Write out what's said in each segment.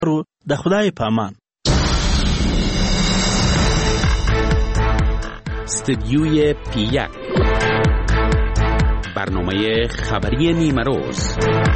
رو د خدای په امان. استدیوی پی1 برنامه خبری نیمروز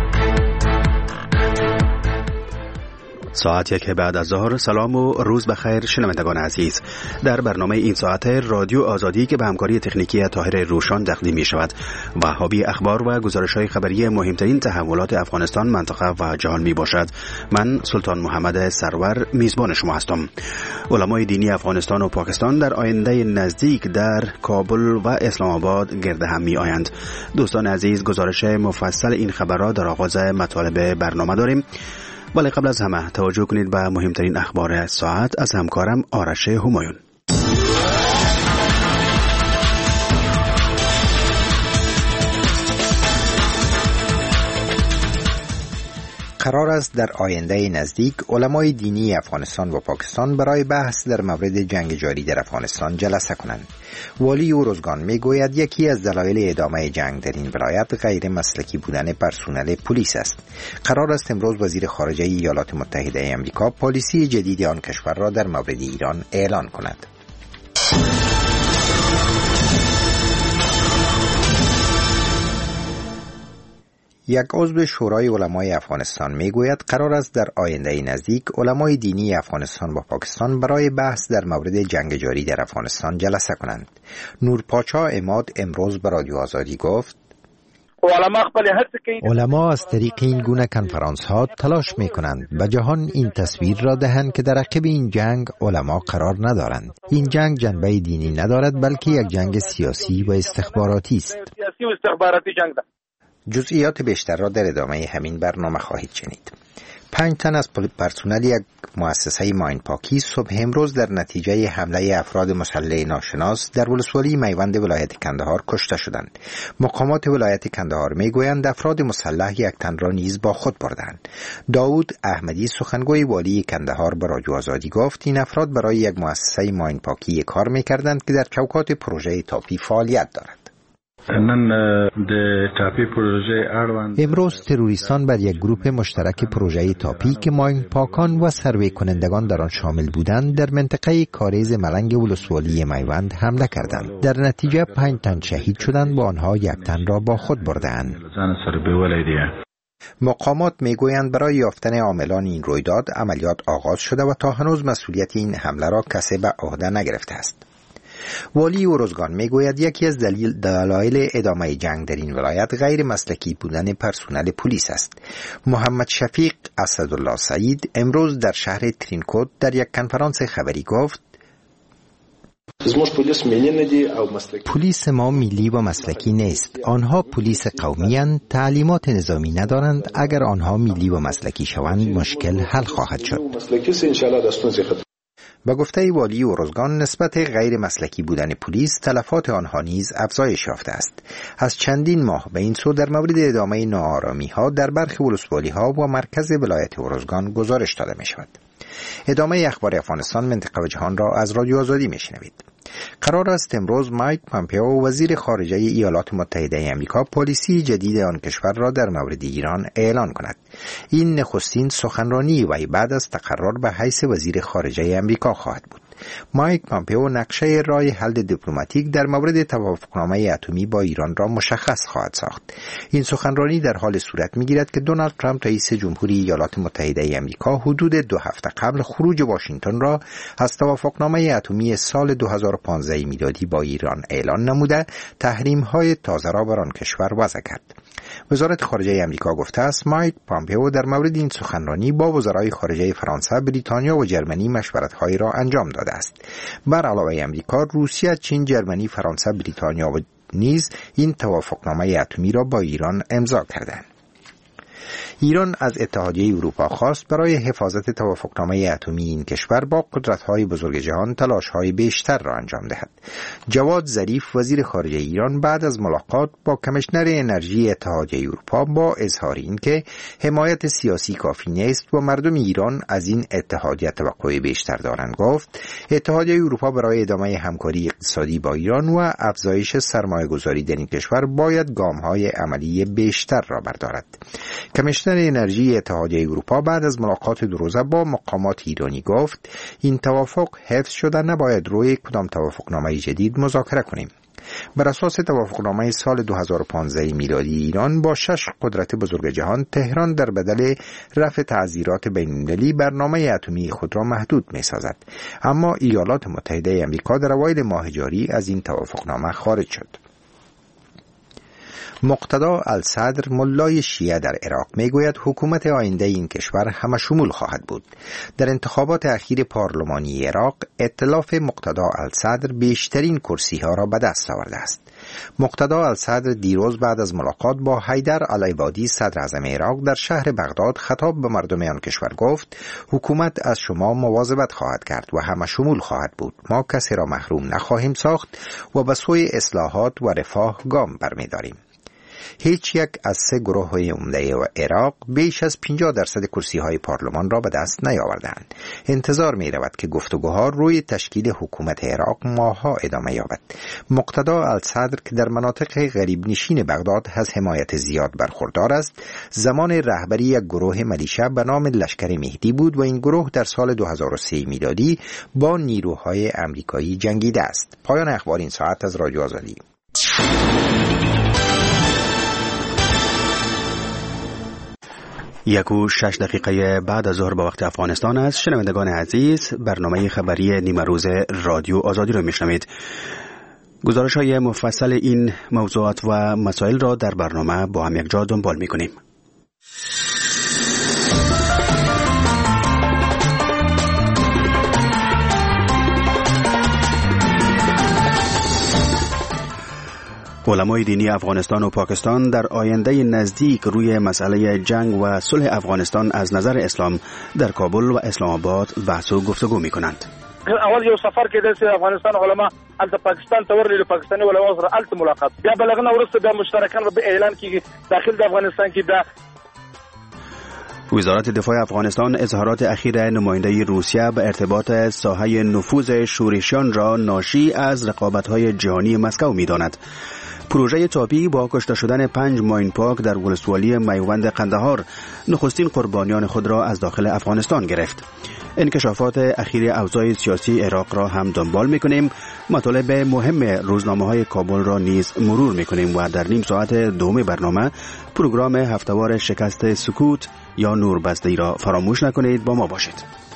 ساعت 1 بعد از ظهر. سلام و روز بخیر شنوندگان عزیز. در برنامه این ساعت رادیو آزادی که به همکاری تکنیکی طاهر روشان تقدیم می شود و حاوی اخبار و گزارش‌های خبری مهمترین تحولات افغانستان، منطقه و جهان می باشد. من سلطان محمد سرور میزبان شما هستم. علمای دینی افغانستان و پاکستان در آینده نزدیک در کابل و اسلام آباد گرد هم می آیند. دوستان عزیز، گزارش مفصل این خبرها در آغاز مطالب برنامه داریم، ولی قبل از همه توجه کنید به مهمترین اخبار ساعت از همکارم آرش همایون. قرار است در آینده نزدیک علمای دینی افغانستان و پاکستان برای بحث در مورد جنگ جاری در افغانستان جلسه کنند. والی اورزگان میگوید یکی از دلایل ادامه جنگ در این ولایت غیر مسلکی بودن پرسنل پلیس است. قرار است امروز وزیر خارجه ایالات متحده آمریکا پالیسی جدید آن کشور را در مورد ایران اعلان کند. یک عضو شورای علمای افغانستان میگوید قرار است در آینده نزدیک علمای دینی افغانستان و پاکستان برای بحث در مورد جنگ جاری در افغانستان جلسه کنند. نورپاچا عماد امروز به رادیو آزادی گفت علما از طریق این گونه کنفرانس ها تلاش می کنند به جهان این تصویر را دهند که در عقب این جنگ علما قرار ندارند. این جنگ جنبه دینی ندارد، بلکه یک جنگ سیاسی و استخباراتی است. جزئیات بیشتر را در ادامه همین برنامه خواهید شنید. 5 تن از پرسنل یک مؤسسه ماین پاکی صبح امروز در نتیجه حمله افراد مسلح ناشناس در ولسوالی میوند ولایت کندهار کشته شدند. مقامات ولایت کندهار میگویند افراد مسلح یک تن را نیز با خود بردند. داود احمدی سخنگوی والی کندهار به رادیو آزادی گفت این افراد برای یک مؤسسه ماین پاکی کار میکردند که در چوکات پروژه تاپی فعالیت دارد. امروز تروریستان بر یک گروه مشترک پروژه تاپی که ماین پاکان و سروی کنندگان در آن شامل بودند در منطقه کاریز ملنگ ولسوالی میوند حمله کردند. در نتیجه 5 تن شهید شدند و آنها 1 تن را با خود بردند. مقامات میگویند برای یافتن عاملان این رویداد عملیات آغاز شده و تا هنوز مسئولیت این حمله را کسی به عهده نگرفته است. والی اورزگان میگوید یکی از دلایل ادامه جنگ در این ولایت غیر مسلکی بودن پرسنل پلیس است. محمد شفیق اسدالله سعید امروز در شهر ترینکوت در یک کنفرانس خبری گفت پلیس ما ملی و مسلکی نیست. آنها پلیس قومی اند، تعلیمات نظامی ندارند. اگر آنها ملی و مسلکی شوند مشکل حل خواهد شد. با گفته والی اورزگان نسبت غیر مسلکی بودن پلیس تلفات آنها نیز افزایش یافته است. از چندین ماه به این سو در مورد ادامه ناآرامی ها در برخی ولسوالی ها و مرکز ولایت اورزگان گزارش داده می شود. ادامه اخبار افغانستان، منطقه و جهان را از رادیو آزادی می شنوید. قرار است امروز مایک پامپئو وزیر خارجه ایالات متحده آمریکا پالیسی جدید آن کشور را در مورد ایران اعلان کند. این نخستین سخنرانی وی بعد از تقرر به حیث وزیر خارجه آمریکا خواهد بود. مایک پامپئو نقشه راه حل دیپلماتیک در مورد توافقنامه اتمی با ایران را مشخص خواهد ساخت. این سخنرانی در حال صورت می‌گیرد که دونالد ترامپ رئیس جمهوری ایالات متحده آمریکا حدود 2 هفته قبل خروج واشنگتن را از توافقنامه اتمی سال 2015 میلادی با ایران اعلان نموده تحریم‌های تازه را بر آن کشور وضع کرد. وزارت خارجه آمریکا گفته است مایک پامپئو در مورد این سخنرانی با وزرای خارجه فرانسه، بریتانیا و جرمنی مشورت‌هایی را انجام داده است. بر علاوه امریکا، روسیه، چین، جرمنی، فرانسه، بریتانیا و نیز این توافقنامه اتمی را با ایران امضا کردند. ایران از اتحادیه اروپا خواست برای حفاظت توافقنامه اتمی این کشور با قدرت‌های بزرگ جهان تلاش‌های بیشتر را انجام دهد. جواد ظریف وزیر خارجه ایران بعد از ملاقات با کمیشنر انرژی اتحادیه اروپا با اظهار اینکه حمایت سیاسی کافی نیست و مردم ایران از این اتحادیه توقع بیشتر دارند گفت اتحادیه اروپا برای ادامه همکاری اقتصادی با ایران و افزایش سرمایه‌گذاری در این کشور باید گام‌های عملی بیشتر را بردارد. کمیشنر کمیشنر انرژی اتحادیه اروپا بعد از ملاقات دو روزه با مقامات ایرانی گفت این توافق حفظ شده، نباید روی کدام توافقنامه جدید مذاکره کنیم. بر اساس توافقنامه سال 2015 میلادی ایران با 6 قدرت بزرگ جهان، تهران در بدل رفع تعزیرات بین‌المللی برنامه اتمی خود را محدود می‌سازد. اما ایالات متحده آمریکا در اوایل ماه جاری از این توافقنامه خارج شد. مقتدا الصدر ملای شیعه در عراق میگوید حکومت آینده این کشور همشمول خواهد بود. در انتخابات اخیر پارلمانی عراق ائتلاف مقتدا الصدر بیشترین کرسی ها را به دست آورده است. مقتدا الصدر دیروز بعد از ملاقات با حیدر العبادی صدر اعظم عراق در شهر بغداد خطاب به مردم آن کشور گفت حکومت از شما مواظبت خواهد کرد و همشمول خواهد بود. ما کسی را محروم نخواهیم ساخت و به سوی اصلاحات و رفاه گام برمی‌داریم. هیچ یک از 3 گروه عمده عراق بیش از 50% کرسی های پارلمان را به دست نیاوردند. انتظار می رود که گفتگوها روی تشکیل حکومت عراق ماه‌ها ادامه یابد. مقتدا الصدر که در مناطق غریب نشین بغداد از حمایت زیاد برخوردار است، زمان رهبری یک گروه ملیشه به نام لشکر مهدی بود و این گروه در سال 2003 میلادی با نیروهای آمریکایی جنگیده است. پایان اخبار این ساعت از رادیو آزادی. 1:06 بعد از ظهر به وقت افغانستان است. شنوندگان عزیز، برنامه خبری نیمه روز رادیو آزادی را میشنوید. گزارش های مفصل این موضوعات و مسائل را در برنامه با هم یک جا دنبال میکنیم. علمای دینی افغانستان و پاکستان در آینده نزدیک روی مسئله جنگ و صلح افغانستان از نظر اسلام در کابل و اسلام آباد بحث و گفتگو میکنند. اول یو سفر کې د افغانستان علما ال پاکستان تورلی پاکستاني علما سره ال ملاقات بیا بلغنه ورسته د مشترکان به اعلان کیږي داخل د افغانستان کې د وزارت دفاع افغانستان اظهارات اخیر نماینده روسیه به ارتباط ساحه نفوذ شورشیان را ناشی از رقابت‌های جهانی مسکو می‌داند. پروژه تاپی با کشته شدن 5 ماین پاک در ولسوالی میوند قندهار نخستین قربانیان خود را از داخل افغانستان گرفت. انکشافات اخیر اوضاع سیاسی عراق را هم دنبال می‌کنیم. مطالب مهم روزنامه‌های کابل را نیز مرور می‌کنیم و در نیم ساعت دوم برنامه پروگرام هفته‌وار شکست سکوت یا نوربسته‌ای را فراموش نکنید. با ما باشید.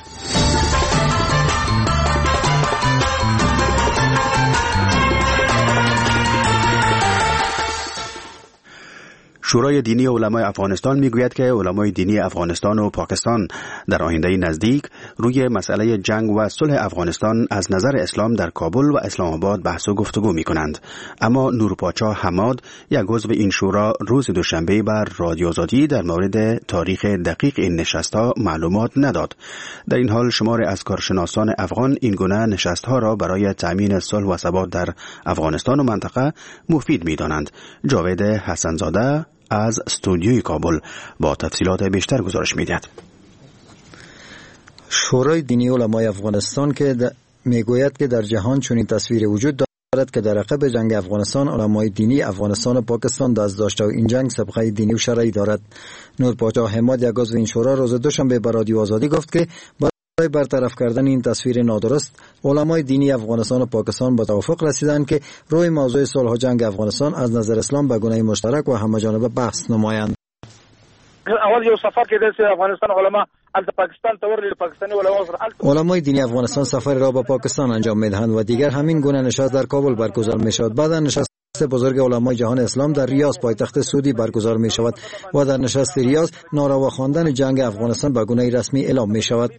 شورای دینی علمای افغانستان میگوید که علمای دینی افغانستان و پاکستان در آینده نزدیک روی مسئله جنگ و صلح افغانستان از نظر اسلام در کابل و اسلام آباد بحث و گفتگو میکنند. اما نورپاچا حماد، یک عضو این شورا، روز دوشنبه بر رادیو آزادی در مورد تاریخ دقیق این نشست‌ها معلومات نداد. در این حال شمار از کارشناسان افغان این گونه نشست‌ها را برای تأمین صلح و ثبات در افغانستان و منطقه مفید می‌دانند. جاوید حسنزاده از استودیوی کابل با تفصیلات بیشتر گزارش می‌دهد. شورای دینی علمای افغانستان که میگوید که در جهان چنین تصویر وجود دارد که در عقب جنگ افغانستان علمای دینی افغانستان و پاکستان دست داشته و این جنگ سابقه دینی و شرعی دارد. نورپاچا حماد، یک عضو این شورا، روز دوشنبه به رادیو آزادی گفت که برای برطرف کردن این تصویر نادرست علمای دینی افغانستان و پاکستان به توافق رسیدند که روی موضوع صلح و جنگ افغانستان از نظر اسلام به گونه مشترک و همه‌جانبه بحث نمایند. اول یو سفر کې د افغانستان علما ال پاکستان تورلی پاکستاني علما سره علمای دینی افغانستان سفر را به پاکستان انجام میدهند و دیگر همین گونه نشست در کابل برگزار میشود. بعد نشست بزرگ علمای جهان اسلام در ریاض پایتخت سعودی برگزار می شود و در نشست ریاض ناروا خواندن جنگ افغانستان به گونه رسمی اعلام می شود.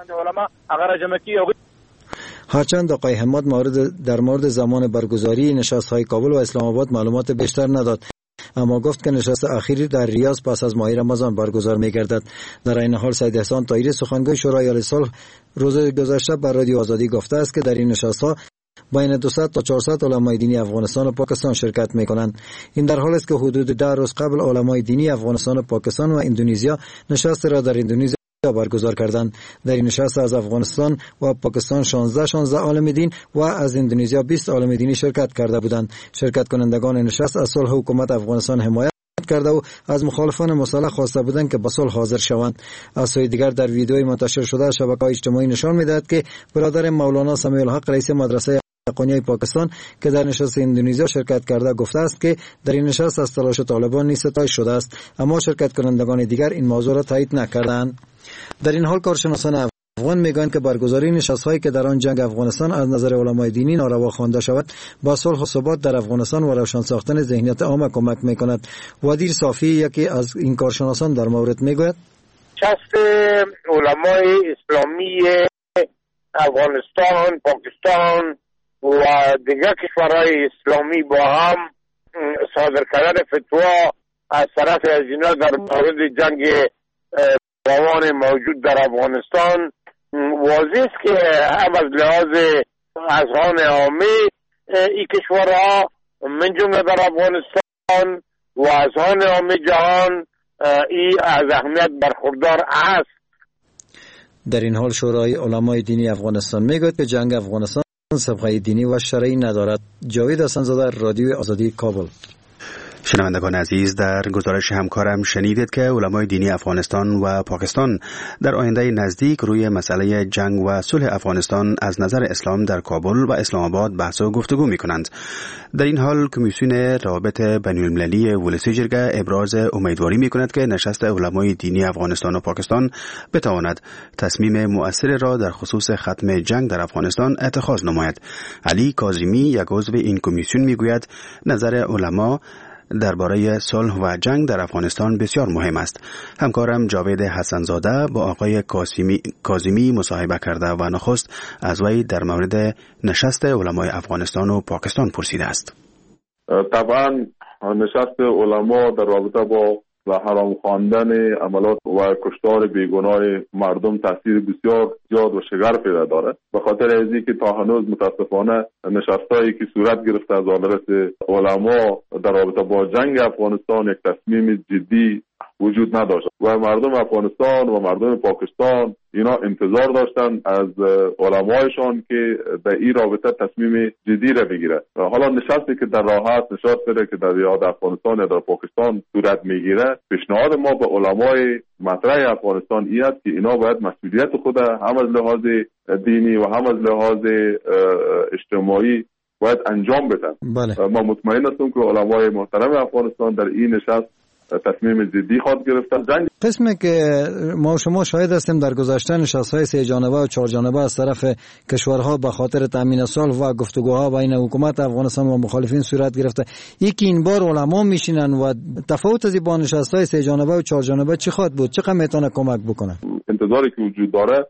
هرچند آقای حماد در مورد زمان برگزاری نشست های کابل و اسلام آباد معلومات بیشتر نداد، اما گفت که نشست اخیری در ریاض پس از ماه رمضان برگزار می گردد. در این حال سید احسان طاهری، سخنگوی شورای عالی صلح، روز گذشته بر رادیو آزادی گفته است که در این نشست ها بین 200 تا 400 علمای دینی افغانستان و پاکستان شرکت می‌کنند. این در حالی است که حدود 10 روز قبل علمای دینی افغانستان و پاکستان و اندونزیا نشست را در اندونزیا برگزار کردند. در این نشست از افغانستان و پاکستان 16 عالم دین و از اندونزیا 20 عالم دینی شرکت کرده بودند. شرکت کنندگان نشست از صلح حکومت افغانستان حمایت کرده و از مخالفان مسلح خواسته بودند که به صلح حاضر شوند. از سوی دیگر در ویدیوی منتشر شده شبکه‌های اجتماعی نشان می‌دهد که برادر مولانا سمیع الحق رئیس مدرسه حقانی پاکستان که در نشست اندونزیا شرکت کرده گفته است که در این نشست از تلاش طالبان نیز ستایش شده است، اما شرکت کنندگان دیگر این موضوع را تایید نکردند. در این حال کارشناسان افغان میگویند که برگزاری نشست‌هایی که در آن جنگ افغانستان از نظر علمای دینی ناروا خوانده شود با صلح و ثبات در افغانستان و روشن ساختن ذهنیت عام کمک میکند. ودیر صافی یکی از این کارشناسان در مورد میگوید نشست علمای اسلامی افغانستان، پاکستان و دیگر کشورهای اسلامی با هم صادر کردن فتوا از طرف از اینا در مورد جنگ روان موجود در افغانستان واضح است که هم از لحاظ اذهان عامه این کشورها من جمله در افغانستان و اذهان عامه جهان این از اهمیت برخوردار است. در این حال شورای علمای دینی افغانستان میگوید که جنگ افغانستان سابقه دینی و شرعی ندارد. جاوید حسن‌زاده، رادیوی آزادی، کابل. شنوندگان عزیز، در گزارش همکارم شنیدید که علمای دینی افغانستان و پاکستان در آینده نزدیک روی مسئله جنگ و صلح افغانستان از نظر اسلام در کابل و اسلام آباد بحث و گفتگو می کنند. در این حال کمیسیون روابط بین‌المللی ولسی جرگه ابراز امیدواری می کند که نشست علمای دینی افغانستان و پاکستان بتواند تصمیم مؤثر را در خصوص ختم جنگ در افغانستان اتخاذ نماید. علی کاظمی، یک عضو این کمیسیون، می گوید نظر علما درباره صلح و جنگ در افغانستان بسیار مهم است. همکارم جاوید حسن‌زاده با آقای کاظمی مصاحبه کرده و نخست از وی در مورد نشست علمای افغانستان و پاکستان پرسیده است. طبعا نشست علما در رابطه با حرام خواندن عملات و کشتار بیگناه مردم تاثیر بسیار زیاد و شگرفی داره، به خاطر ازی که تا هنوز متاسفانه نشستایی که صورت گرفته از آلرس علما در رابطه با جنگ افغانستان یک تصمیم جدی وجود نداشت و مردم افغانستان و مردم پاکستان اینا انتظار داشتن از علمایشان که در این رابطه تصمیم جدی را بگیره. حالا نشستی که در راه است، نشستی که در یاد افغانستان یا در پاکستان صورت میگیره، پیشنهاد ما به علمای مطرح افغانستان این است که اینا باید مسئولیت خود هم از لحاظ دینی و هم از لحاظ اجتماعی باید انجام بدن. بله. ما مطمئن هستیم که علمای محترم افغانستان در این نشست تصمیم جدی خواهد گرفتن. جنگ قسمی که ما و شما شاهد هستیم در گذشته نشست‌های 3 جانبه و 4 جانبه از طرف کشورها به خاطر تامین صلح و گفتگوها بین حکومت افغانستان و مخالفین صورت گرفته. یکی این بار علما میشینن و تفاوت از با نشست‌های 3 جانبه و 4 جانبه چی خواهد بود؟ چقدر میتونه کمک بکنه؟ انتظاری که وجود داره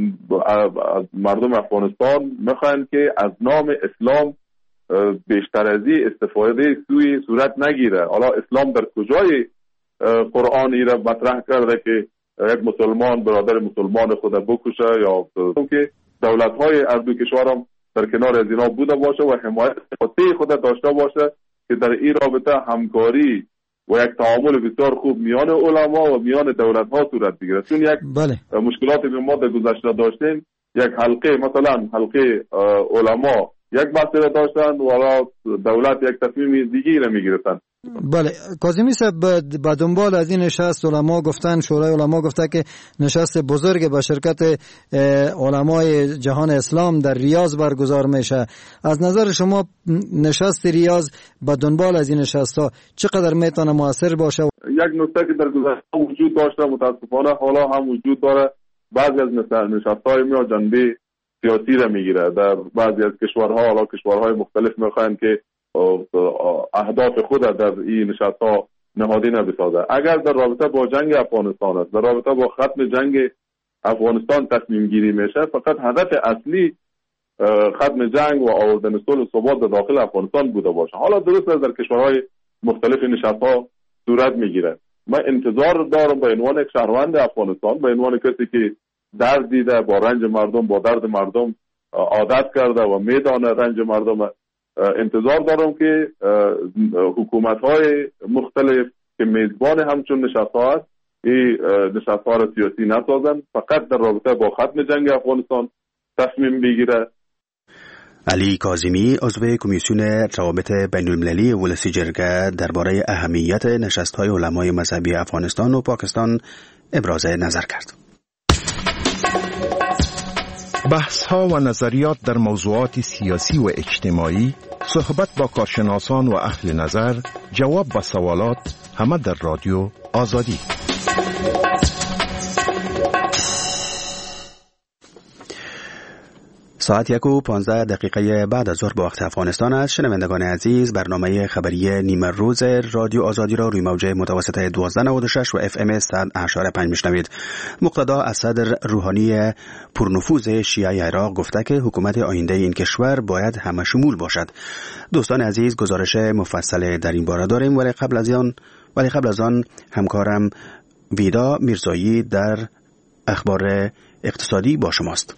از مردم افغانستان میخوان که از نام اسلام بیشتر از این استفاده سوی صورت نگیره. حالا اسلام در کجای قرآن ای را مطرح کرده که یک مسلمان برادر مسلمان خود بکشه یا که دولت‌های از دو کشور هم در کنار از اینا بوده باشه و حمایت خود داشته باشه که در این رابطه همکاری و یک تعامل بسیار خوب میان علما و میان دولت‌ها صورت بگیره. چون یک مشکلاتی که ما در گذشته داشتیم، یک حلقه مثلا حلقه علما یک مسئله داشتن و دولت یک تصمیم دیگری را میگرفتن. بله، کاظمی صاحب به دنبال از این نشست علما گفتن، شورای علما گفته که نشست بزرگ با شرکت علمای جهان اسلام در ریاض برگزار میشه. از نظر شما نشست ریاض به دنبال از این نشست ها چقدر میتونه موثر باشه؟ یک نکته که در گذشته وجود داشته متاسفانه حالا هم وجود داره، بعضی از نشست های ما جنبه سیاسی را میگیره. در بعضی از کشورها، حالا کشورهای مختلف میخواین که اهداف خود در این نشست‌ها نهادینه بسازه. اگر در رابطه با جنگ افغانستان است، در رابطه با ختم جنگ افغانستان تصمیم گیری میشه، فقط هدف اصلی ختم جنگ و آوردن صلح و ثبات در داخل افغانستان بوده باشه. حالا درست است در کشورهای مختلف نشست‌ها صورت میگیره. من انتظار دارم به عنوان یک شهروند افغانستان، به عنوان کسی که درد دیده، با رنج مردم، با درد مردم عادت کرده و میدانه رنج مردم، انتظار دارم که حکومت‌های مختلف که میزبان همچون نشست‌ها است، این نشست‌ها را سیاسی نسازن، فقط در رابطه با ختم جنگ افغانستان تصمیم بگیره. علی کاظمی عضو کمیسیون روابط بین المللی ولسی جرگه درباره اهمیت نشست‌های علمای مذهبی افغانستان و پاکستان ابراز نظر کرد. بحث‌ها و نظریات در موضوعات سیاسی و اجتماعی، صحبت با کارشناسان و اهل نظر، جواب به سوالات، همه در رادیو آزادی. ساعت 1:15 بعد از ظهر به وقت افغانستان است. شنوندگان عزیز، برنامه خبری نیمه روز رادیو آزادی را روی موج متوسط 1296 و FM 100.5 میشنوید. مقتدا اسد روحانی پرنفوذ شیعه عراق گفته که حکومت آینده این کشور باید همه شمول باشد. دوستان عزیز، گزارش مفصل در این باره داریم، ولی قبل از آن همکارم ویدا میرزایی در اخبار اقتصادی با شماست.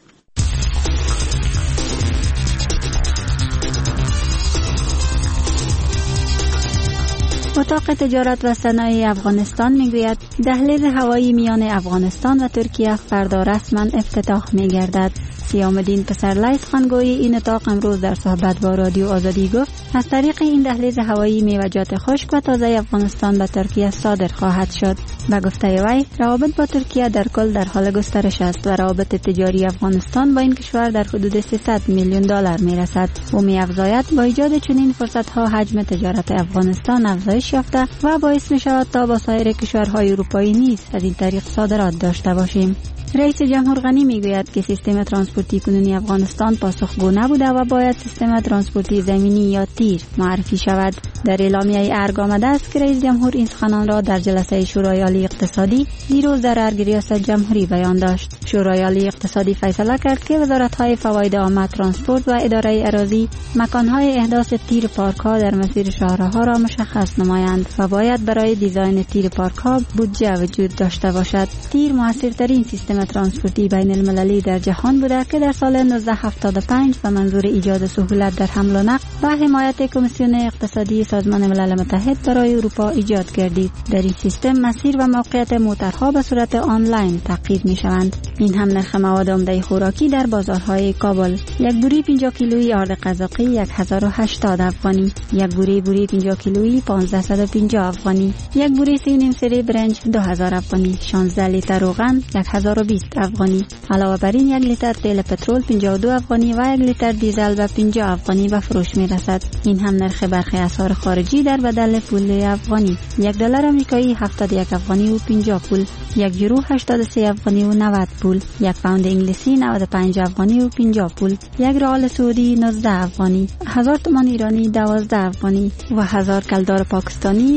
اتاق تجارت و صنایع افغانستان میگوید دهلیز هوایی میان افغانستان و ترکیه فردا رسما افتتاح میگردد. سیام‌الدین پسرلی سخنگوی این اتاق امروز در صحبت با رادیو آزادی گفت از طریق این دهلیز هوایی میوه‌جات خشک و تازه افغانستان به ترکیه صادر خواهد شد. به گفته وی روابط با ترکیه در کل در حال گسترش است و روابط تجاری افغانستان با این کشور در حدود 300 میلیون دلار میرسد. او می‌افزاید با ایجاد چنین فرصت‌ها حجم تجارت افغانستان افزایش یافته و باعث می‌شود تا با سایر کشورهای اروپایی نیز از این طریق صادرات داشته باشیم. رئیس جمهور غنی میگوید که سیستم ترانسپورتی کنونی افغانستان پاسخگو نبوده و باید سیستم ترانسپورتی زمینی یا تیر معرفی شود. در اعلامیه ارگ آمده است که رئیس جمهور این سخنان را در جلسه شورای عالی اقتصادی دیروز در ارگ ریاست جمهوری بیان داشت. شورای عالی اقتصادی فیصله کرد که وزارت‌های فواید عامه، ترانسپورت و اداره اراضی مکان‌های احداث تیر پارک‌ها در مسیر شاهراه‌ها را مشخص نمایند و باید برای دیزاین تیر پارک‌ها بودجه وجود داشته باشد. تیر موثرترین سیستم ترانسپورتی بین المللی در جهان بوده که در سال 1975 به منظور ایجاد سهولت در حمل و نقل و حمایت کمیسیون اقتصادی سازمان ملل متحد برای اروپا ایجاد گردید. در این سیستم مسیر و موقعیت موترها به صورت آنلاین تقیید می‌شوند. این هم نرخ مواد عمده خوراکی در بازارهای کابل. یک بوری 50 کیلویی آرد قزاقی 1080 افغانی، یک بوری 50 کیلویی 1550 افغانی، یک بوری 3.5 سری برنج 2000 افغانی، 16 لیتر روغن 1020 افغانی. علاوه بر این 1 لیتر تیل پترول 52 افغانی و 1 لیتر دیزل به 50 افغانی به فروش می‌رسد. این هم نرخ برخی اسعار خارجی در بدل پول افغانی. 1 دلار آمریکایی 71 افغانی و 50 پول، 1 یورو 83 افغانی و 90 پول، 1 پوند انگلیسی 95 افغانی و 50 پول، 1 ریال سعودی 19 افغانی، 1000 تومان ایرانی 12 افغانی و 1000 کلدار پاکستانی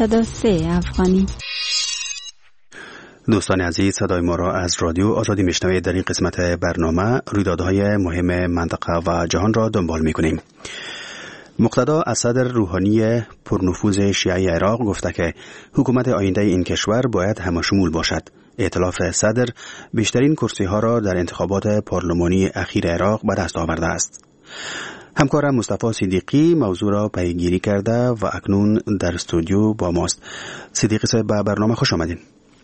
603 افغانی. دوستان عزیز، صدای ما را از رادیو آزادی میشنوید. در این قسمت برنامه رویدادهای مهم منطقه و جهان را دنبال میکنیم. مقتدا اسد روحانی پرنفوذ شیعه عراق گفته که حکومت آینده این کشور باید همه‌شمول باشد. ائتلاف صدر بیشترین کرسی ها را در انتخابات پارلمانی اخیر عراق به دست آورده است. همکارم مصطفی صدیقی موضوع را پیگیری کرده و اکنون در استودیو با ماست. صدیقی صاحب، به برنامه خوش آمدین.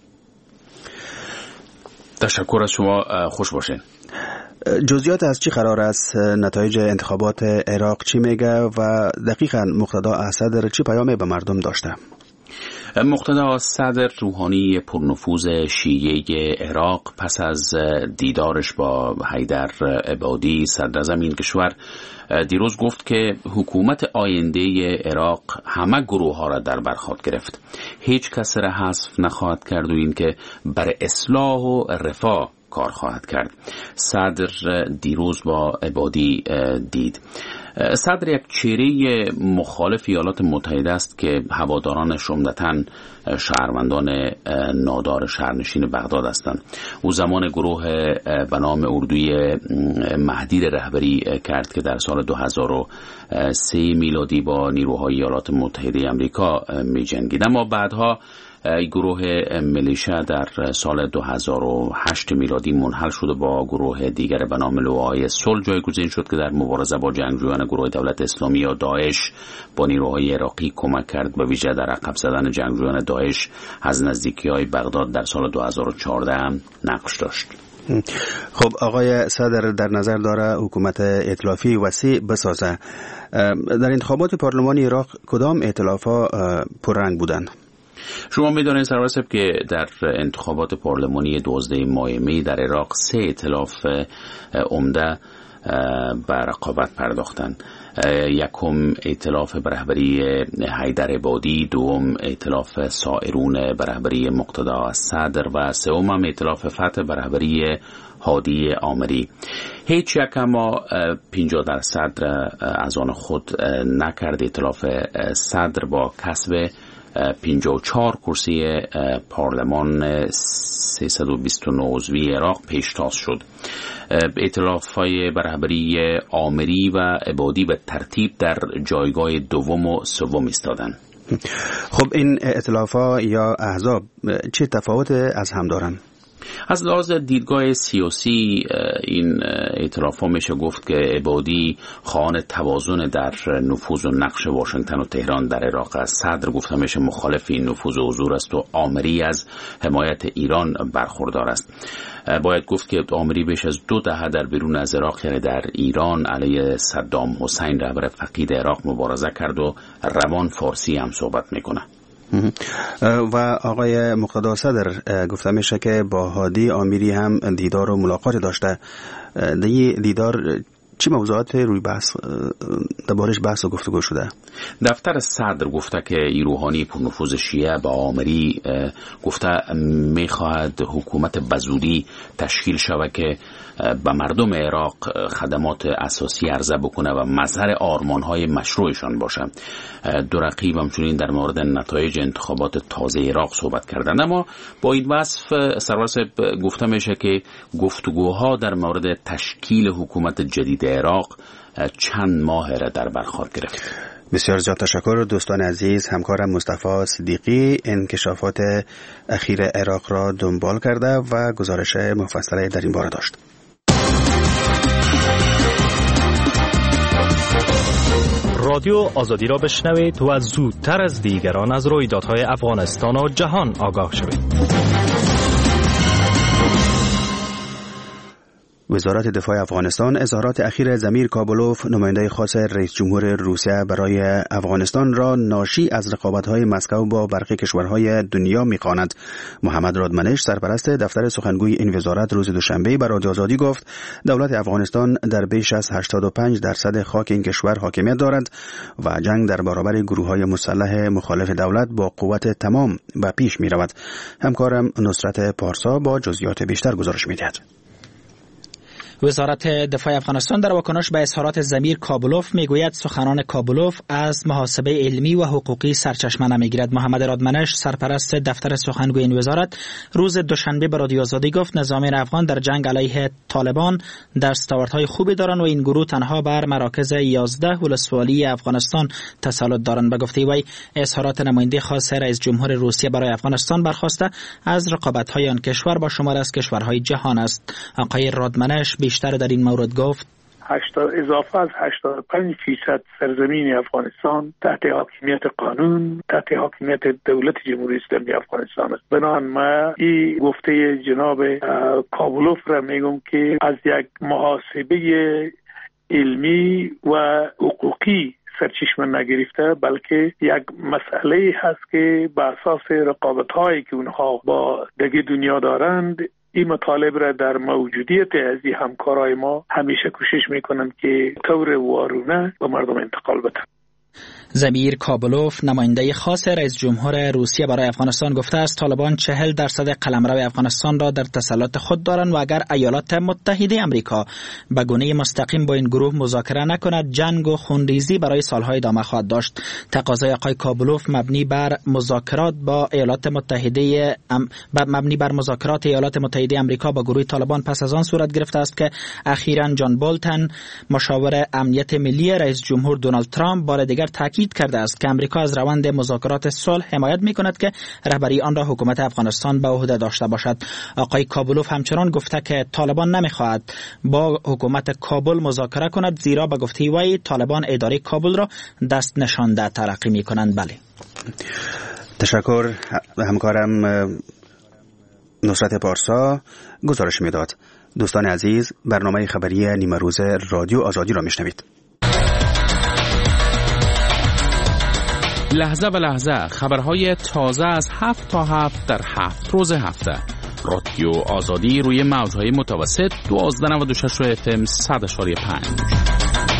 تشکر از شما، خوش باشین. جزئیات از چی قرار است؟ نتایج انتخابات عراق چی میگه و دقیقاً مقتدا اسد چی پیامی به مردم داشته؟ مقتدا صدر روحانی پرنفوذ شیعه عراق پس از دیدارش با حیدر عبادی صدراعظم این کشور دیروز گفت که حکومت آینده عراق همه گروه ها را در بر خواهد گرفت، هیچ کس را حذف نخواهد کرد و این که بر اصلاح و رفاه کار خواهد کرد. صدر دیروز با عبادی دید. صدر یک چهره مخالف ایالات متحده است که هوادارانش عمدتاً شهروندان نادار شهرنشین بغداد هستند. او زمان گروه به نام اردوی مهدی رهبری کرد که در سال 2003 میلادی با نیروهای ایالات متحده آمریکا می جنگید، اما بعدها گروه ملیشه در سال 2008 میلادی منحل شد و با گروه دیگر به نام لواهای صلح جایگزین شد که در مبارزه با جنگجویان گروه دولت اسلامی یا داعش با نیروهای عراقی کمک کرد، به ویژه در عقب زدن جنگجویان داعش از نزدیکی‌های بغداد در سال 2014 نقش داشت. خب آقای صدر در نظر داره حکومت ائتلافی وسیع بسازه. در انتخابات پارلمانی عراق کدام ائتلاف‌ها پررنگ بودند؟ شما می‌دانید سرور صاحب که در انتخابات پارلمانی 12 ماه می در عراق 3 ائتلاف عمده به رقابت پرداختند. یکم ائتلاف به رهبری حیدر عبادی، دوم ائتلاف سائرون به رهبری مقتدی الصدر و سوم ائتلاف فتح به رهبری هادی آمری. هیچ یک اما 50% از آن خود نکرد. ائتلاف صدر با کسب 54 کرسی پارلمان 329 عضوی عراق پیشتاز شد. ائتلاف‌های به رهبری آمری و عبادی به ترتیب در جایگاه دوم و سوم ایستادند. خب این ائتلاف‌ها یا احزاب چه تفاوت از هم دارند؟ از لحاظ دیدگاه سیاسی این ائتلاف‌ها میشه گفت که عبادی خواهان توازن در نفوذ و نقش واشنگتن و تهران در عراق است. صدر گفته میشه مخالف این نفوذ و حضور است و آمری از حمایت ایران برخوردار است. باید گفت که آمری بیش از 2 دهه در بیرون از عراق یعنی در ایران علیه صدام حسین رهبر فقید عراق مبارزه کرد و روان فارسی هم صحبت میکنه. و آقای مقتدی الصدر گفته میشه که با هادی آمری هم دیدار و ملاقات داشته. در این دیدار چه موضوعات روی بحث دربارش بحث و گفتگو شده؟ دفتر صدر گفته که این روحانی پرنفوذ شیعه با آمری گفته میخواهد حکومت بزودی تشکیل شود که به مردم عراق خدمات اساسی عرضه بکنه و مظهر آرمانهای مشروعشان باشه. دو رقیب همچنین در مورد نتایج انتخابات تازه عراق صحبت کردند. اما با این وصف سرور صاحب گفته میشه که گفتگوها در مورد تشکیل حکومت جدید عراق چند ماه را در بر خواهد گرفت. بسیار زیاد تشکر دوستان عزیز. همکارم مصطفی صدیقی انکشافات اخیر عراق را دنبال کرده و گزارش مفصلی در این باره داشت. رادیو آزادی را بشنوید و زودتر از دیگران از رویدادهای افغانستان و جهان آگاه شوید. وزارت دفاع افغانستان اظهارات اخیر ضمیر کابلوف نماینده خاص رئیس جمهور روسیه برای افغانستان را ناشی از رقابت‌های مسکو با برخی کشورهای دنیا می‌خواند. محمد رادمنش سرپرست دفتر سخنگوی این وزارت روز دوشنبه بر رادیو آزادی گفت دولت افغانستان در بیش از 85% خاک این کشور حاکمیت دارد و جنگ در برابر گروه‌های مسلح مخالف دولت با قوت تمام به پیش می‌رود. همکارم نصرت پارسا با جزئیات بیشتر گزارش می‌دهد. وزارت دفاع افغانستان در واکنش به اظهارات ضمیر کابلوف میگوید سخنان کابلوف از محاسبه علمی و حقوقی سرچشمه نمیگیرد. محمد رادمنش سرپرست دفتر سخنگوی این وزارت روز دوشنبه به رادیو آزادی گفت نظامیان افغان در جنگ علیه طالبان دستاوردهای خوبی دارند و این گروه تنها بر مراکز 11 ولسوالی افغانستان تسلط دارند. به گفته وی اظهارات نماینده خاص رئیس جمهور روسیه برای افغانستان برخواسته از رقابت‌های آن کشور با شمار از کشورهای جهان است. آقای رادمنش بیشتر در این مورد گفت اضافه از 85% سرزمین افغانستان تحت حاکمیت قانون، تحت حاکمیت دولت جمهوری اسلامی افغانستان است. بنابراین ما این گفته جناب کابلوف را میگم که از یک محاسبه علمی و حقوقی سرچشمه نگرفته، بلکه یک مسئله هست که به اساس رقابت‌هایی که اونها با دیگه دنیا دارند این مطالب را در موجودیت از همکارای ما همیشه کوشش میکنند که طور وارونه به مردم انتقال بدن. ضمیر کابلوف نماینده خاص رئیس جمهور روسیه برای افغانستان گفته است طالبان 40% قلمرو افغانستان را در تسلط خود دارند و اگر ایالات متحده آمریکا به گونه مستقیم با این گروه مذاکره نکند جنگ و خونریزی برای سالهای ادامه خواهد داشت. تقاضای آقای کابلوف مبنی بر مذاکرات ایالات متحده آمریکا با گروه طالبان پس از آن صورت گرفته است که اخیراً جان بولتن مشاور امنیت ملی رئیس جمهور دونالد ترامپ بار دیگر تاکید کرده است که امریکا از روند مذاکرات صلح حمایت می‌کند که رهبری آن را حکومت افغانستان به عهده داشته باشد. آقای کابلوف همچنان گفته که طالبان نمی‌خواهد با حکومت کابل مذاکره کند زیرا به گفته وی طالبان اداره کابل را دست نشانده تلقی می‌کنند. بله. تشکر. همکارم نصرت پارسا گزارش می‌داد. دوستان عزیز، برنامه خبری نیمه روز رادیو آزادی را میشنوید. لحظه به لحظه خبرهای تازه از 7 تا 7 در 7 روز هفته. رادیو آزادی روی موجهای متوسط 1296 FM 100.5.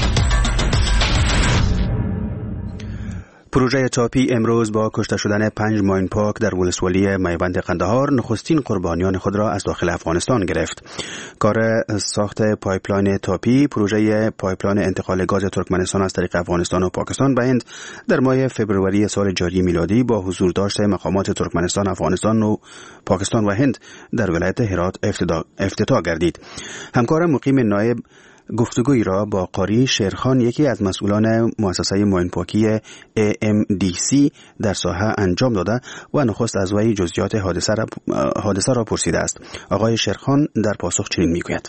پروژه تاپی امروز با کشته شدن 5 ماین پاک در ولسوالی میوند قندهار نخستین قربانیان خود را از داخل افغانستان گرفت. کار ساخت پایپلاین تاپی، پروژه پایپلاین انتقال گاز ترکمنستان از طریق افغانستان و پاکستان به هند در ماه فوریه سال جاری میلادی با حضور داشت مقامات ترکمنستان، افغانستان و پاکستان و هند در ولایت هرات افتتاح گردید. همکار مقیم نایب گفتگویی را با قاری شیرخان، یکی از مسئولان مؤسسه معاین‌پاکی AMDC در ساحه انجام داده و نخست از وی جزئیات حادثه را پرسیده است. آقای شیرخان در پاسخ چنین میگوید: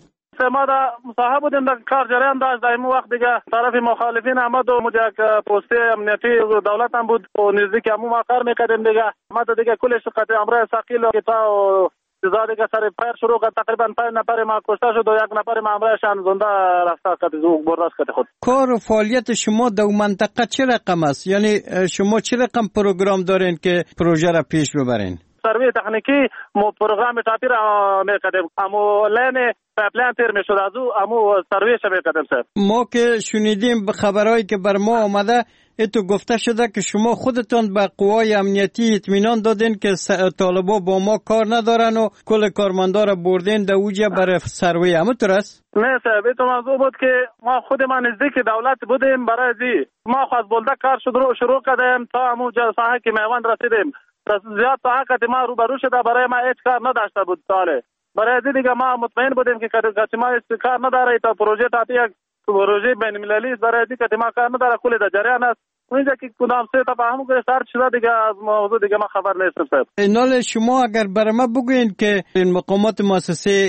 ما در مصاحبه بودیم، در کار جریان داشت. در این وقت دیگه طرف مخالفین آمد و مجا یک پست امنیتی دولت هم بود و نزدیک همون ما کار میکردیم دیگه. ما دیگه کلش قطع امر ثقیل و تا چیزا دیگه سر پیر شروع کرد. تقریبا 5 نفر ما کشته شد و 1 نفر ما امرشان زنده رفته کرد و برداشت کرد خود. کار و فعالیت شما در منطقه چه رقم است؟ یعنی شما چه رقم پروگرام دارین که پروژه را پیش ببرین؟ سروی تکنیکی پروگرام تاپی را میکردیم. امو لین پایپلاین تیر میشد از امو سرویش میکردیم سر. ما که شنیدیم به خبرهایی که بر ما آمده، ایتو گفته شده که شما خودتان به قوای امنیتی اطمینان دادین که طالبا با ما کار ندارن و کل کارمندا را بردین در اوجه برای سروی. همونطور است؟ نه صاحب، ایتو موضوع بود که ما خود ما نزدیک دولت بودیم. برای ازی ما خواست بولده کار شروع کردیم تا همون ساحه که میوند رسیدیم. زیاد ساحه که ما روبرو شده برای ما هیچ کار نداشته بود ساله. برای ازی دیگه ما مطمئن بودیم که کسی ما کار نداره. تا پروژه تاپی یک پروژه بین المللی است. برای ازی که ما کار نداره، کل در جریان است. اونجا که کدام سه تفاهم که سر شده دیگه از موضوع دیگه ما خبر نیستم صاحب. اینال شما اگر برای ما بگوین که این مقامات مؤسسه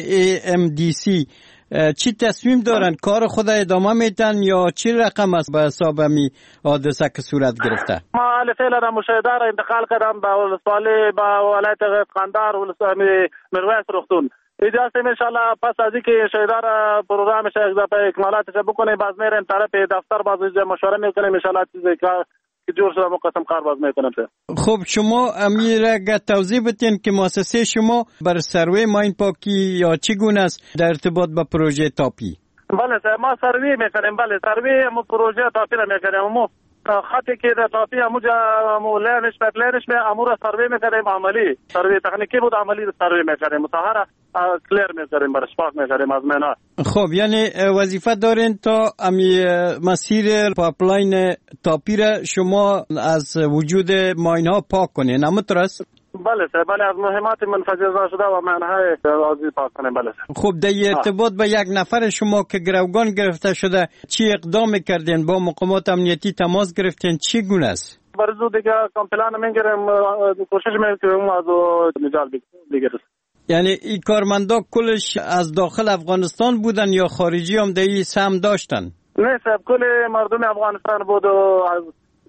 AMDC چی تصمیم دارن؟ کار خود ادامه میتن یا چی رقم است به حساب می حادثه که صورت گرفته؟ ما حال فعلا مشاهده را انتقال کردم به ولسوالی با ولایت قندهار و مرویس رختون. اجازه ان شاء الله پس از اینکه شهیدار پروگرامش اکمالاتش بکنه باز میریم طرف دفتر، باز مشوره میکنیم ان شاء الله چیزی که جور شده مقسم کار باز میکنیم. خب شما امیر اگر توضیح بدین که مؤسسه شما بر سروی ماین پاکی یا چگونه است در ارتباط با پروژه تاپی؟ بله ما سروی میکنیم. بله سروی مو پروژه تاپی را میکنیم. مو خطی که در تاپی همونجا لینش پایپلاینش امور سروی میکنیم. عملی سروی تکنیکی بود، عملی سروی میکنیم. مطهر کلیر میکنیم، برش پاک میکنیم از مینا. خب یعنی وظیفه دارین تا امی مسیر پایپلاین تاپی را شما از وجود ماین ها پاک کنین، همونطور است؟ بله سر، بله از مهمات منفجر شده و معنهای آزی پاک کنیم. بله سر. خب در ارتباط به یک نفر شما که گروگان گرفته شده چی اقدام کردین؟ با مقامات امنیتی تماس گرفتین؟ چی گونه است؟ برزو دیگه کامپلان میگیریم، کوشش میکنیم از نجات بگیریم. یعنی این کارمندا کلش از داخل افغانستان بودن یا خارجی هم در این سهم داشتن؟ نه صاحب، کل مردم افغانستان بود و از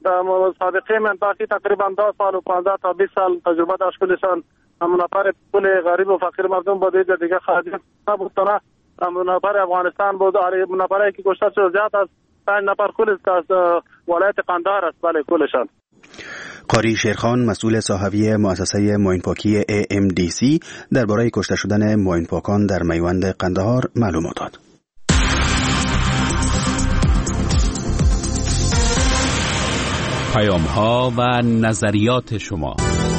سابقه من باقی تقریبا 2 سال و 15 تا 20 سال تجربه داشت. کلشان همون نفر کل غریب و فقیر مردم بود. دیگه خارجی نبود، نه همون نفر افغانستان بود. همون نفری که کشته شد زیاد از 5 نفر کل از ولایت قندهار است. بله کلشان. قاری شیرخان، مسئول صحوی مؤسسه معاین‌پاکی AMDC، درباره کشته شدن معاین‌پاکان در میوند قندهار معلومات داد. پیام‌ها و نظریات شما.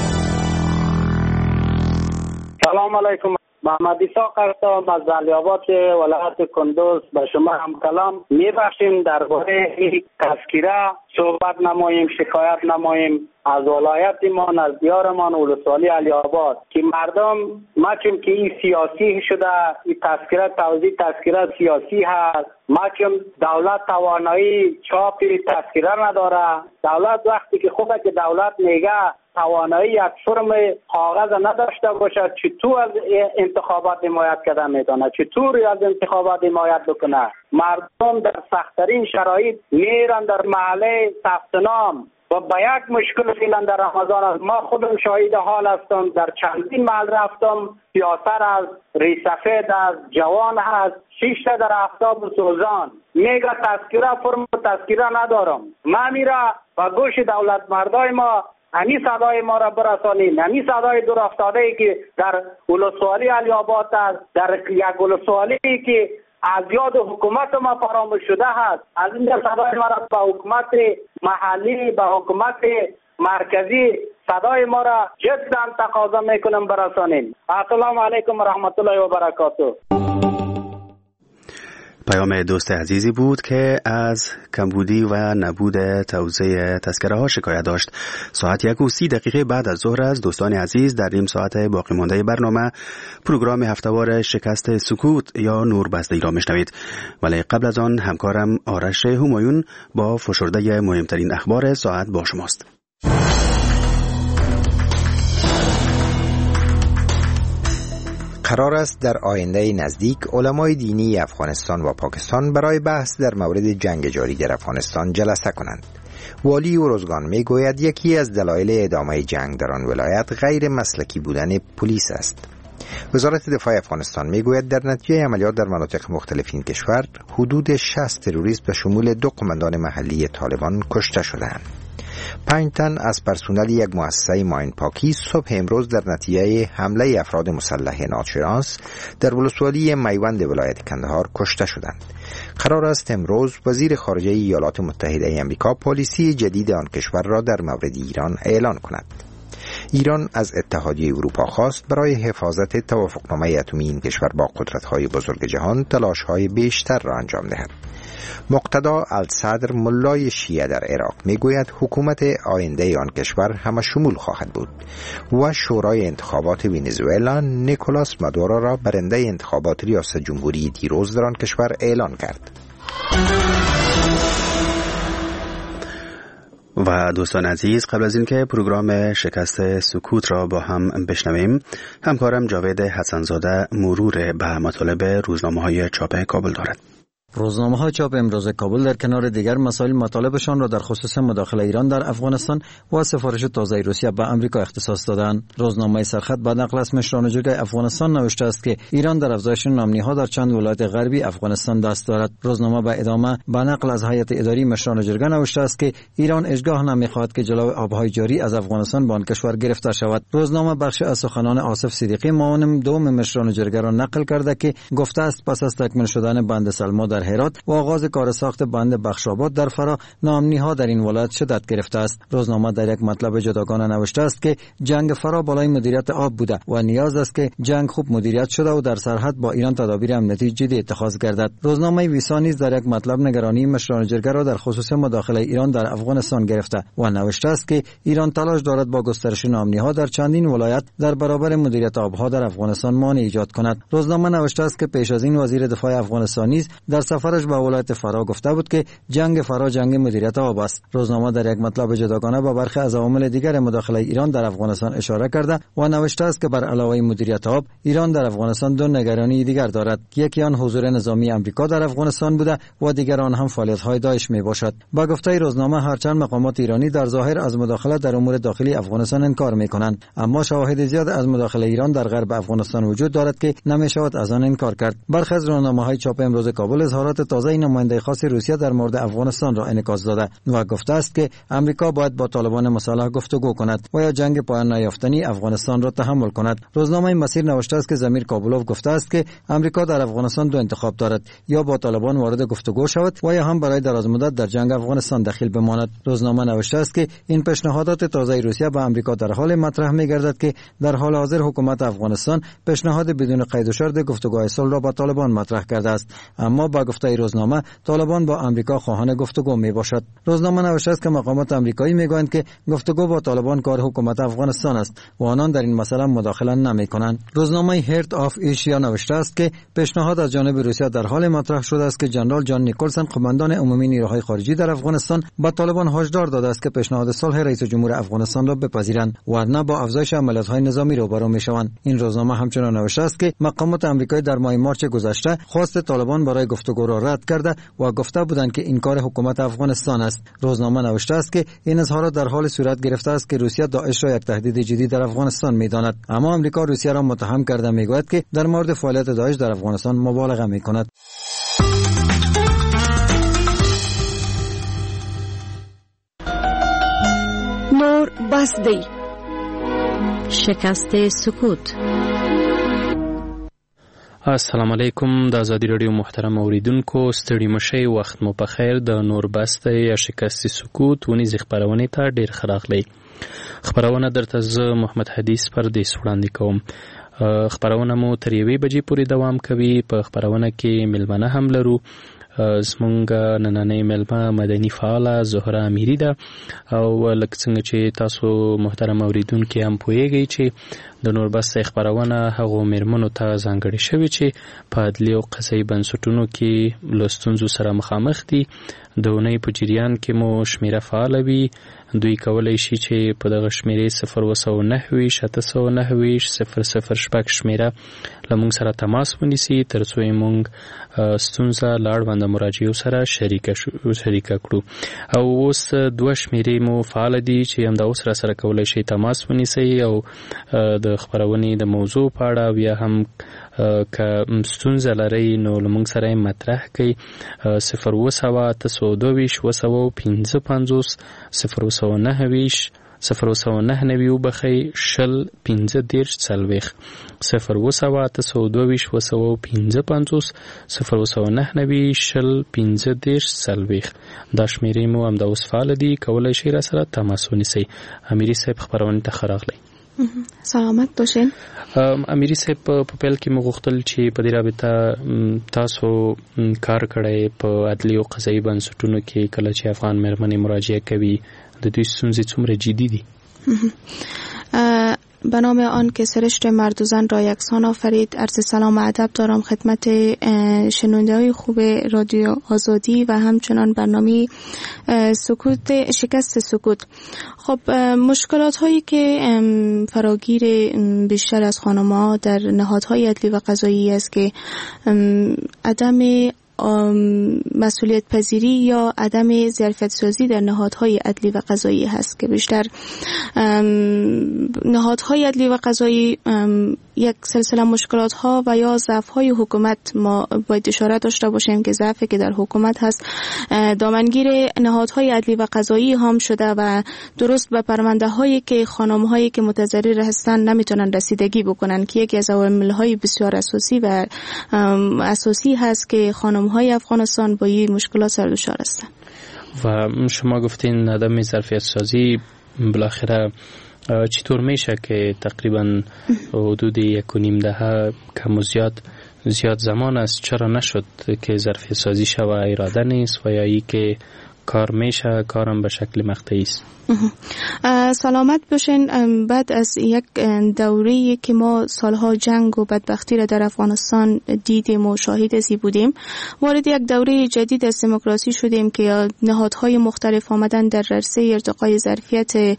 سلام علیکم. محمد اسحاق هستم از علی‌آباد ولایت کندوز. به شما هم کلام می‌بخشیم درباره این تذکره صحبت نماییم، شکایت نماییم از ولایتمان، از دیارمان ولسوالی علی‌آباد که مردم ما چون که این سیاسی شده، این تذکره توزیع تذکره سیاسی هست. ما چون دولت توانایی چاپ تذکره نداره. دولت وقتی که خوبه که دولت میگه توانایی یک فرم کاغذ نداشته باشد، چطور از انتخابات حمایت کردن میتونه؟ چطور از انتخابات حمایت بکنه؟ مردم در سخت‌ترین شرایط میرن در محله ثبت نام و با یک مشکل فعلا در رمضان است. ما خودم شاهد حال هستم، در چندین محل رفتم، پیاسر از ریسفید از جوان هست، 6 تا در آفتاب سوزان میگه تذکره فرم تذکره ندارم. ما میره و گوش دولت مردای ما همی صدای ما را برسانید، همی صدای دور افتاده ای که در ولسوالی علی آباد است، در یک ولسوالی که از یاد حکومت ما فراموش شده است، از این صدای ما را به حکومت محلی به حکومت مرکزی صدای ما را جدا تقاضا میکنم برسانید. السلام علیکم و رحمت الله و برکاته. پیام دوست عزیزی بود که از کمبودی و نبود توزیع تذکره ها شکایت داشت. ساعت 1:30 بعد از ظهر از دوستان عزیز در نیم ساعت باقی مانده برنامه پروگرام هفتهوار شکست سکوت یا نوربسته‌ای را میشنوید. ولی قبل از آن همکارم آرش همایون با فشرده مهمترین اخبار ساعت با شماست. قرار است در آینده نزدیک علمای دینی افغانستان و پاکستان برای بحث در مورد جنگ جاری در افغانستان جلسه کنند. والی اروزگان می گوید یکی از دلایل ادامه جنگ در آن ولایت غیر مسلکی بودن پلیس است. وزارت دفاع افغانستان می گوید در نتیجه عملیات در مناطق مختلف این کشور حدود 60 تروریست به شمول 2 قماندان محلی طالبان کشته شدند. 5 تن از پرسنل یک مؤسسه ماین پاکی صبح امروز در نتیجه حمله افراد مسلح ناشناس در ولسوالی میوند ولایت کندهار کشته شدند. قرار است امروز وزیر خارجه ایالات متحده آمریکا پالیسی جدید آن کشور را در مورد ایران اعلان کند. ایران از اتحادیه اروپا خواست برای حفاظت توافقنامه اتمی این کشور با قدرت‌های بزرگ جهان تلاش‌های بیشتر را انجام دهد. مقتدا الصدر ملای شیعه در عراق میگوید حکومت آینده آن کشور همه شمول خواهد بود و شورای انتخابات ونزوئلا نیکولاس مادورو را برنده انتخابات ریاست جمهوری دیروز در آن کشور اعلان کرد. و دوستان عزیز، قبل از اینکه پروگرام شکست سکوت را با هم بشنویم، همکارم جاوید حسنزاده مرور به مطالب روزنامه‌های چاپ کابل دارد. روزنامه‌های چاپ امروز کابل در کنار دیگر مسائل مطالبشان را در خصوص مداخله ایران در افغانستان و سفارش تازه روسیه به آمریکا اختصاص دادند. روزنامه سرخط به نقل از مشران جرگه افغانستان نوشته است که ایران در افزایش نامنی‌ها در چند ولایت غربی افغانستان دست دارد. روزنامه به ادامه به نقل از هیئت اداری مشران جرگه نوشته است که ایران هیچگاه نمی‌خواهد که جلوی آب‌های جاری از افغانستان به آن کشور گرفته شود. روزنامه بخش از سخنان آصف صدیقی معاون دوم مشران جرگه را نقل کرده که گفته است پس از تکمیل شدن بند سلما در هرات و آغاز کار ساخت بند بخشاباد در فرا، ناامنی‌ها در این ولایت شدت گرفته است. روزنامه در یک مطلب جداگانه نوشته است که جنگ فرا بالای مدیریت آب بوده و نیاز است که جنگ خوب مدیریت شده و در سرحد با ایران تدابیر امنیتی جدی اتخاذ گردد. روزنامه ویسا نیز در یک مطلب نگرانی مشران جرگه را در خصوص مداخله ایران در افغانستان گرفته و نوشته است که ایران تلاش دارد با گسترش ناامنی‌ها در چندین ولایت در برابر مدیریت آبها در افغانستان مانع ایجاد کند. روزنامه نوشته است که پیش از این وزیر دفاع افغانستان نیز در سفرش به ولایت فرا گفته بود که جنگ فرا جنگ مدیریت آب است. روزنامه در یک مطلب جداگانه به برخی از عوامل دیگر مداخله ایران در افغانستان اشاره کرده و نوشته است که بر علاوه مدیریت آب، ایران در افغانستان 2 نگرانی دیگر دارد. یکی آن حضور نظامی آمریکا در افغانستان بوده و دیگر آن هم فعالیت‌های داعش میباشد. با گفته روزنامه هرچند مقامات ایرانی در ظاهر از مداخله در امور داخلی افغانستان انکار میکنند، اما شواهد زیاد از مداخله ایران در غرب افغانستان وجود دارد که نمیشود از آن انکار کرد. برخی از روزنامه‌های چاپ امروز کابل اظهارات تازه نماینده خاص روسیه در مورد افغانستان را انعکاس داده و گفته است که آمریکا باید با طالبان مصالحه گفتگو کند و یا جنگ پایان نیافتنی افغانستان را تحمل کند. روزنامه مسیر نوشته است که زمیر کابلوف گفته است که آمریکا در افغانستان 2 انتخاب دارد، یا با طالبان وارد گفتگو شود و یا هم برای دراز مدت در جنگ افغانستان دخیل بماند. روزنامه نوشته است که این پیشنهادات تازه روسیه به آمریکا در حال مطرح می‌گردد که در حال حاضر حکومت افغانستان پیشنهاد بدون قید و شرط گفتگوهای صلح را با طالبان مطرح کرده است، اما با گفته روزنامه طالبان با آمریکا خواهان گفتگو میباشد. روزنامه نوشته است که مقامات آمریکایی میگویند که گفتگو با طالبان کار حکومت افغانستان است و آنان در این مسئله مداخله نمیکنند. روزنامه هرت آف ایشیا نوشته است که پیشنهاد از جانب روسیه در حال مطرح شده است که جنرال جان نیکلسن، قماندان عمومی نیروهای خارجی در افغانستان، با طالبان هشدار داده است که پیشنهاد صلح رئیس جمهور افغانستان را بپذیرند ورنه با افزایش عملیات‌های نظامی روبرو میشوند. این روزنامه همچنین نوشته است که مقامات آمریکایی در ماه مارس گذشته خواست طالبان برای گفتگو گفتگو را رد کرده و گفته بودند که این کار حکومت افغانستان است. روزنامه نوشته است که این اظهارات در حال صورت گرفته است که روسیه داعش را یک تهدید جدی در افغانستان می‌داند، اما آمریکا روسیه را متهم کرده میگوید که در مورد فعالیت داعش در افغانستان مبالغه می‌کند. نور بسدی شکست سکوت. السلام علیکم. د آزادی رادیو محترم اوریدونکو، ستړي مشئ، وخت مو په خیر. د نور بسته یا شکست سکوت ونیزې خپرونې ته ډیر ښه راغلی. خپرونه درته زه محمد حدیث پردیس وړاندې کوم. خپرونه مو تر 1 بجې پورې دوام کوي. په خپرونه کې ملمنه هم لرو. زمونږ نننۍ ملمه مدني فعاله زهره امیری ده او لکه څنګه چې تاسو محترم اوریدونکي هم پوهیږئ چې د نور بسته خپرونه هغو میرمنو ته ځانګړې شوې چې په عدلي او قضایي بنسټونو کې له ستونزو سره مخامخ دي. د اونۍ په جریان کې مو شمیره فعاله وي. دوی کولی شي چې په دغه شمیرې 029 809 006 شمیره له موږ سره تماس ونیسي تر څو یې موږ ستونزه له اړونده مراجعو سره شریکه کړو. او اوس 2 شمیرې مو فعاله دي چې همدا اوس را سره کولی شي تماس ونیسئ او د خپرونې د موضوع په اړه بیا هم که ستونزه لرئ نو له موږ سره یې مطرح کړئ. 020 029 وبخئ 0 15 30 40 020 دا شمیرې مو همدا اوس فعاله دي، کولی شئ را سره تماس ونیسئ. امیری صاحب خپرونې ته ښه راغلی. سلامت باشین. امیری صاحب په پیل کې مو غوښتل چې په دې رابطه تاسو کار کړی په عدلي او قضایي بنسټونو کې کله چې افغان مېرمنې مراجعه کوي د دوی ستونزې څومره جدي دي؟ به نام آن که سرشت مرد و زن را یکسان آفرید. عرض سلام و ادب دارم خدمت شنونده‌های خوب رادیو آزادی و همچنان برنامه شکست سکوت. خب مشکلات هایی که فراگیر بیشتر از خانم‌ها در نهادهای عدلی و قضایی است که عدم مسئولیت پذیری یا عدم ظرفیت سازی در نهادهای عدلی و قضایی هست که بیشتر نهادهای عدلی و قضایی یک سلسله مشکلات ها و یا ضعف های حکومت ما باید اشاره داشته باشیم که ضعفی که در حکومت هست دامنگیر نهادهای عدلی و قضایی هم شده و درست به پرونده هایی که خانم هایی که متضرر هستند نمیتونن رسیدگی بکنن که یکی از عوامل های بسیار اساسی و اساسی هست که خانم های افغانستان با این مشکلات سر دچار هستند. و شما گفتین عدم ظرفیت سازی بالاخره چطور میشه که تقریبا حدود 1.5 دهه کم و زیاد زمان است چرا نشد که ظرفیت سازی شود؟ اراده نیست و یا ای که کار میشه کارم به شکل مقطعی است؟ سلامت باشین. بعد از یک دوره‌ای که ما سالها جنگ و بدبختی را در افغانستان دیدیم و شاهد ازی بودیم، وارد یک دوره جدید از دموکراسی شدیم که نهادهای مختلف آمدن در عرصه ارتقای ظرفیت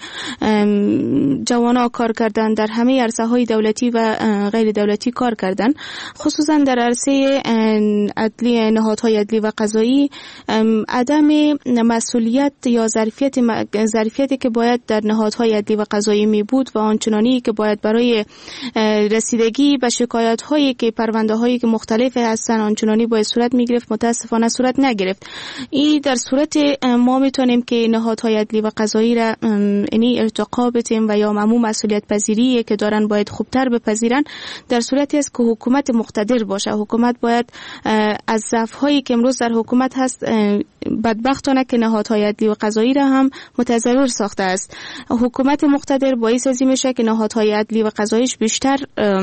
جوانان کار کردن، در همه عرصه‌های دولتی و غیر دولتی کار کردن، خصوصا در عرصه عدلی نهادهای عدلی و قضایی عدم مسئولیت یا ظرفیتی که باید در نهادهای عدلی و قضایی می بود و آنچنانی که باید برای رسیدگی به شکایت هایی که پرونده هایی که مختلف هستن آنچنانی باید صورت می گرفت، متاسفانه صورت نگرفت. این در صورت ما میتونیم که نهادهای عدلی و قضایی را یعنی ارتقا بدیم و یا عموم مسئولیت پذیری که دارن باید خوبتر بپذیرن در صورتی است که حکومت مقتدر باشه. حکومت باید از ضعف هایی که امروز در حکومت هست بدبختانه که نهادهای عدلی و قضایی را هم متضرر ساخته است. حکومت مقتدر باعث ازی میشه که نهادهای عدلی و قضاییش بیشتر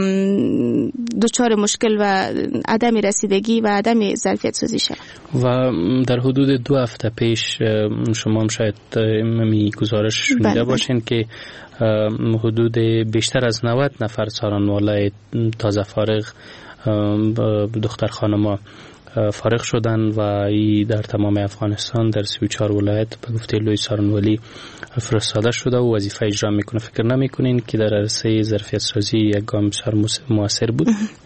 دچار مشکل و عدم رسیدگی و عدم ظرفیت سازی شود. و در حدود 2 هفته پیش شما هم شاید می گزارش شنیده باشین که حدود بیشتر از 90 نفر سارنوالای تازه فارغ دختر خانما فارغ شدن و ای در تمام افغانستان در 34 ولایت به گفته لوی سارنوالی فرستاده شده و وظیفه اجرا میکنه. فکر نمیکنین که در عرصه ظرفیت سازی یک گام بسیار موثر بود؟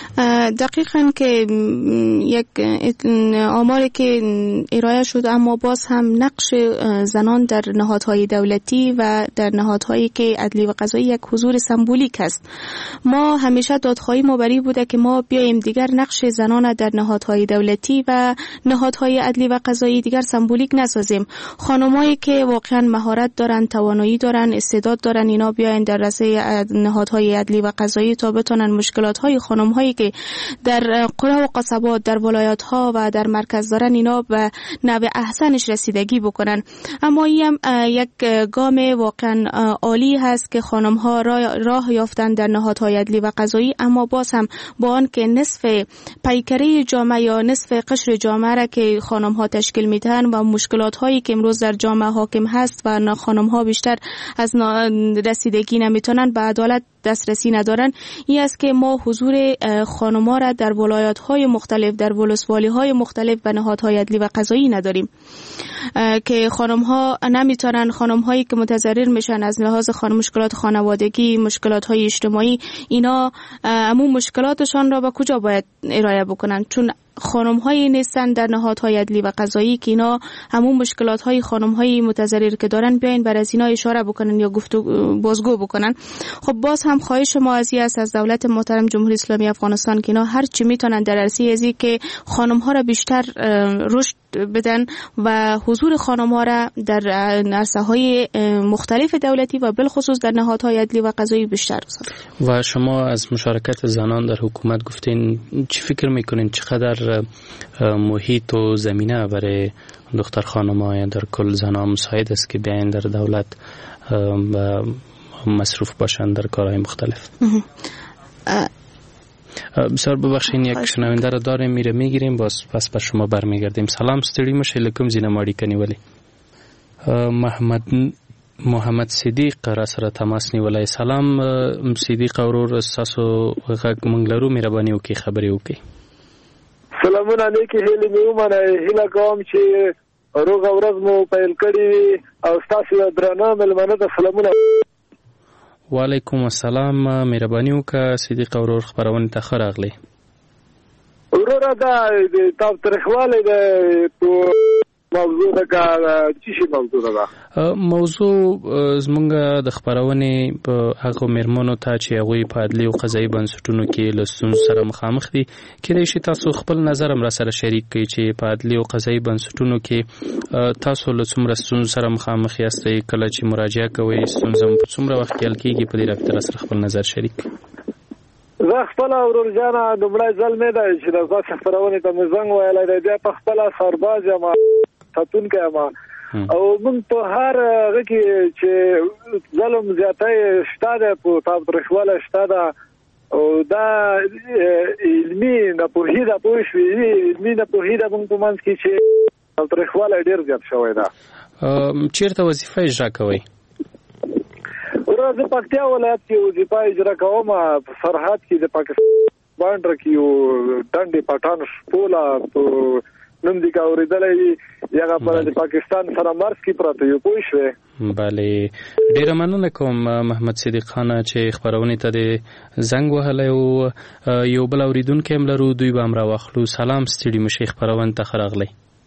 دقیقاً که یک آماری که ارائه شد، اما باز هم نقش زنان در نهادهای دولتی و در نهادهایی که عدلی و قضایی یک حضور سمبولیک است. ما همیشه دادخواهی ما بری بوده که ما بیایم دیگر نقش زنان در نهادهای دولتی و نهادهای عدلی و قضایی دیگر سمبولیک نسازیم. خانمایی که واقعا مهارت دارن، توانایی دارن، استعداد دارن، اینا بیاین در رسه نهادهای عدلی و قضایی تا بتونن مشکلات‌های خانم‌هایی که در قرى و قصبات، در ولایت‌ها و در مرکز دارن، اینا به نوع احسنش رسیدگی بکنن. اما این یک گام واقعا عالی هست که خانم‌ها راه یافتن در نهادهای عدلی و قضایی، اما باز هم با آن که نصف پیکره جامعه یا نصف قشر جامعه را که خانم‌ها تشکیل میدن و مشکلات‌هایی که امروز در جامعه حاکم هست و خانم‌ها بیشتر از رسیدگی نمیتونن به عدالت دسترسی ندارن، این است که ما حضور خانم‌ها را در ولایت‌های مختلف، در ولسوالی‌های مختلف و نهادهای عدلی و قضایی نداریم که خانم‌ها نمیتونن، خانم‌هایی که متضرر میشن از لحاظ مشکلات خانوادگی، مشکلات‌های اجتماعی، اینا همون مشکلاتشان را به کجا باید ارائه بکنن؟ چون خانم‌هایی نیستن در نهادهای عدلی و قضایی که اینا همون مشکلات‌های خانم‌های متضرر که دارن بیاین بر از اینا اشاره بکنن یا بازگو بکنن. خب باز هم خواهش ما از دولت محترم جمهوری اسلامی افغانستان که اینا هر چی میتونن در عرصه ازی که خانم‌ها را بیشتر رشد بدن و حضور خانم‌ها را در عرصه‌های مختلف دولتی و بالخصوص در نهادهای عدلی و قضایی بیشتر بسازن. و شما از مشارکت زنان در حکومت گفتین، چی فکر میکنین چقدر محیط و زمینه برای دختر خانم‌ها در کل زنان مساعد است که بیاین در دولت مصروف باشند در کارهای مختلف؟ بسیار ببخشین، یک شنونده را داریم، میگیریم، باز پس بر شما برمیگردیم. سلام، ستړي مشه، لکم زینماړي کنی ولی محمد صدیق را سره تماس نیولای. سلام صدیق اورور، تاسو غږ مونږ لرو، مهرباني وکړئ خبرې وکړئ. سلامونه علیکم، هیله مې ومنه، هیله کوم چې روغ ورځ مو پیل کړي او تاسو درنه ملمنه ته سلامونه. وعلیکم السلام، مهرباني وکړه صدیق اورور، خبرونه ته ښه راغلی. وروره دا تاسو ترخواله د موضوع دا چی شي موضوع دا موضوع زمونږ د خبرونه په هغه مرمنو ته چې هغه په عدلي او قضایي بنسټونو کې له ستونزو سره مخامخ دي، کله چې تاسو خپل نظر هم را سره شریک کړئ چې په عدلي او قضایي بنسټونو کې تاسو له څومره ستونزو سره مخامخ یاستئ، کله چې مراجعه کوئ ستونزه په څومره وخت کې حل کیږي، په دې رابطه سره خپل نظر شریک کړئ. زه خپل ورور جانه دومره ځل مې ده چې د ځا خبرونه ته مې زنګ ویلای دی، په خپل سرباز یم ساتون کما او من په هر هغه کې چې ظلم زیاتای شته په تاسو ترخواله شته او دا علمي نه په هیله پوښوي، علمي نه په هیله موږ په منځ کې چې ترخواله ډیر زیات شوی دا. چیرته وظیفه اجرا کوي؟ ورته پکتیا ولایت کې وظیفه اجرا کوم، په سرحد کې د پاکستان باندې کې یو ډنډې پټان شپوله نن دی کا اوریدلې یغه پر د پاکستان سره مرز کې پراته یو پوښوي. بله، ډیره مننه کوم محمد صدیق خان چې خبرونه ته د زنګ وهلی او یو بل اوریدونکو هم لرو، دوی به هم راواخلو. سلام، ستړي مشي، خبرونه ته راغلی.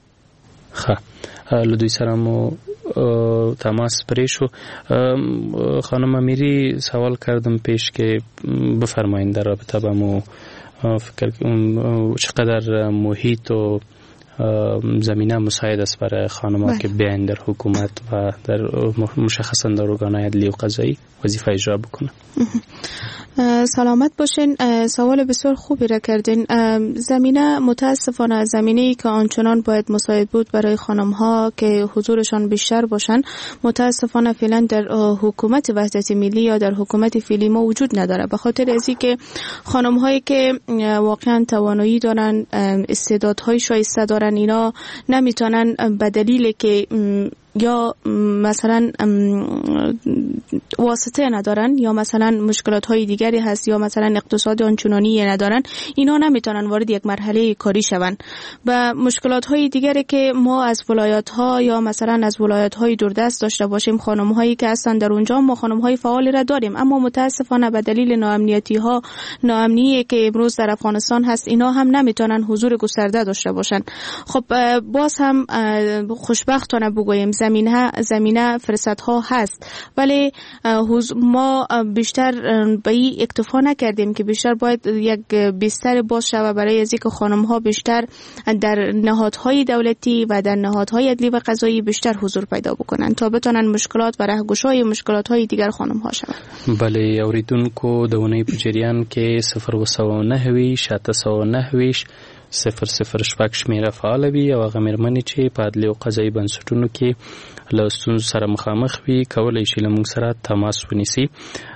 له دوی سره مو تماس پرې شو. خانم امیری سوال کردم پیش که بفرمایین در رابطه با مو فکر چقدر محیط و زمینه مساعد است برای خانم‌ها که بیاین در حکومت و در مشخصا در ارگان‌های عدلی و قضایی وظیفه اجرا بکنن. سلامت باشین. سوال بسیار خوبی را کردین. زمینه متاسفانه زمینه‌ای که آنچنان باید مساعد بود برای خانم‌ها که حضورشان بیشتر باشن، متاسفانه فعلا در حکومت وحدت ملی یا در حکومت فعلی ما وجود نداره، به خاطر ازی که خانم‌هایی که واقعا توانایی دارن، استعدادهای شایسته دارن، اینا نمیتونن به دلیل که یا مثلا واسطه ندارن یا مثلا مشکلات های دیگر دیگری هست یا مثلا اقتصاد آنچنانی ندارن، اینا نمیتونن وارد یک مرحله کاری شوند. و مشکلات های دیگری که ما از ولایت ها یا مثلا از ولایت های دوردست داشته باشیم، خانم هایی که هستن در اونجا، ما خانم های فعال را داریم، اما متاسفانه به دلیل ناامنی که امروز در افغانستان هست، اینا هم نمیتونن حضور گسترده داشته باشن. خب باز هم خوشبختانه بگوییم زمینه فرصت ها هست، ولی ما بیشتر به این اکتفا نکردیم که بیشتر باید یک بستر باز شود برای از اینکه خانم ها بیشتر در نهادهای دولتی و در نهادهای عدلی و قضایی بیشتر حضور پیدا بکنن تا بتونن مشکلات و رهگشای مشکلات های دیگر خانم ها شود. بله، اوریدونکو د ونې په جریان کې 009 709 006 شمیره فعال وي او هغه مېرمنې چې په عدلي او قضایي بنسټونو کې له ستونزو سره مخامخ وي کولی شي له موږ سره تماس ونیسي.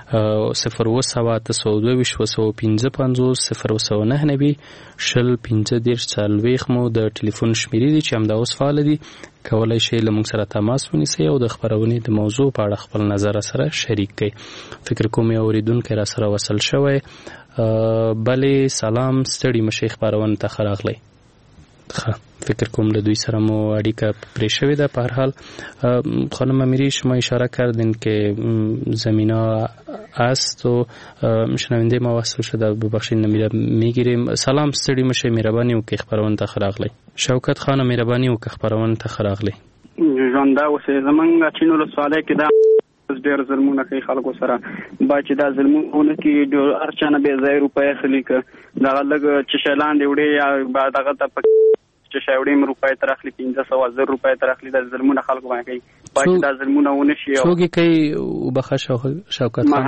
0 مو د ټلیفون شمیرې دي چې همدا اوس فعال دي. کولی شي له موږ سره تماس ونیسي او د خبرونې د موضوع په اړه خپل نظر سره شریک کړي. فکر کوم یو اوریدونکی را سره وصل شوی. بله سلام، ستړي مشي خبرونه ته راغلی. فکر کوم له دوی سره مو اړیکه پرې شوې ده. په هر حال خانم امیری شما اشاره کردین که زمینا است و شنونده ما وصل شده، ببخشید میگیریم. سلام، ستړي مشي، مهرباني وکړئ خبرونه ته راغلی. شوکت خان، مهرباني وکړئ خبرونه ته راغلی. ژوند اوسې زمونږ چینو له سواله کې دا ډېر ظلمونه کوي خلکو سره، با چې دا ظلمونه کوي هر چا نه بې ځایه روپۍ اخلي، که دغه لږ چشی لاندې وړې یا دغه ته په چشی وړې م روپۍ تر اخلي، 1500 روپۍ تر اخلي، دا ظلمونه خلکو باندې کوي. با چې دا ظلمونه ونه شي څوک یې کوي وبخښه شوکت خان؟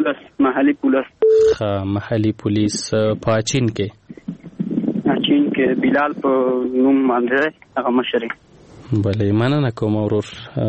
محلي پولیس په اچین کې بلال په نوم باندې هغه مشر. بله، مننه کوم ورور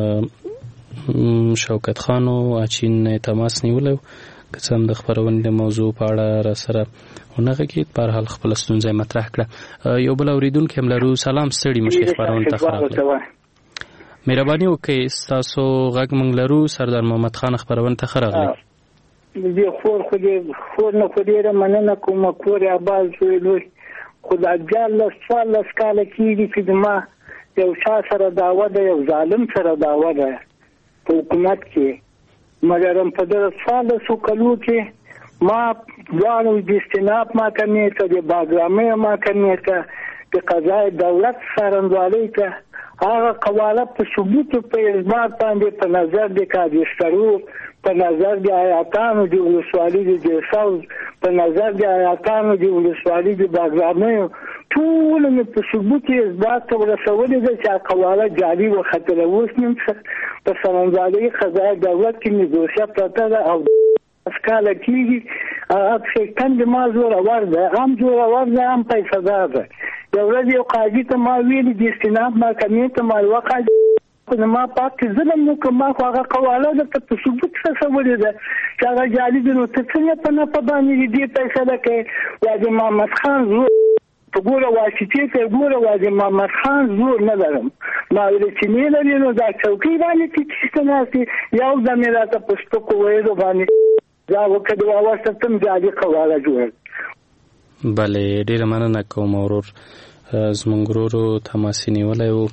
شوکت خان او اچین تماس نیولو که څه هم د خبرونې د موضوع په اړه را سره ونغه کې په هر حال خپل ستونزه مطرح کړه. یو بل اوریدونکی هم لرو. سلام، ستړي مشي خبرونه ته راغلی. مهرباني وکړئ ستاسو غږ موږ لرو. سردار محمد خان خبرونه ته راغلی. دې خور نه خو ډېره مننه کوم. کور یې آباد شوی، خدای جل سوال کاله کېږي چې ما یو چا سره دعوه ده، یو ظالم سره دعوه ده په حکومت کې، مګر په دغه 14 کلو کې ما ځانو د استناب ما کمې ته د باغرامې ما کمې ته د قضای دولت سرندوالۍ ته هغه قواله په ثبوت په اثبات باندې په نظر د کاږسترو، په نظر د آیاتانو د ولسوالۍ د جیساوز، په نظر د آیاتانو د ولسوالۍ د باغرامې ټول مې په ثبوت اثبات ورسولې ده چې قواله جعلي وختله. اوس نیم په سرندوالۍ قضای دولت کې نیګوسیا پرته ده او اسکاله کېږي. هغه کند ما زورور ده، هم زورور ده، هم پیسه‌دار ده. یو ورځ یو قاضي ته ما ویلي د استناب محکمې ته ما یوه قاضي ما پاک ظلم وکړ، ما خو هغه قواله درته په ثبوت رسولې ده چې هغه جعلي ده. نو ته څنګه په نفع باندې دې فیصله کوې؟ واجب محمد خان زور په ګوره واسطې ته ګوره، واجب محمد خان زور نه لرم. ما ویل چې نه لري نو دا چوکۍ باندې چې ناستې یو ځل مې راته په سپکو ویلو باندې دا وکړه واوسته تم جعلي قواله جوړه. بله، ډېره مننه کوم ورور. زموږ ورور تماس نیولی و.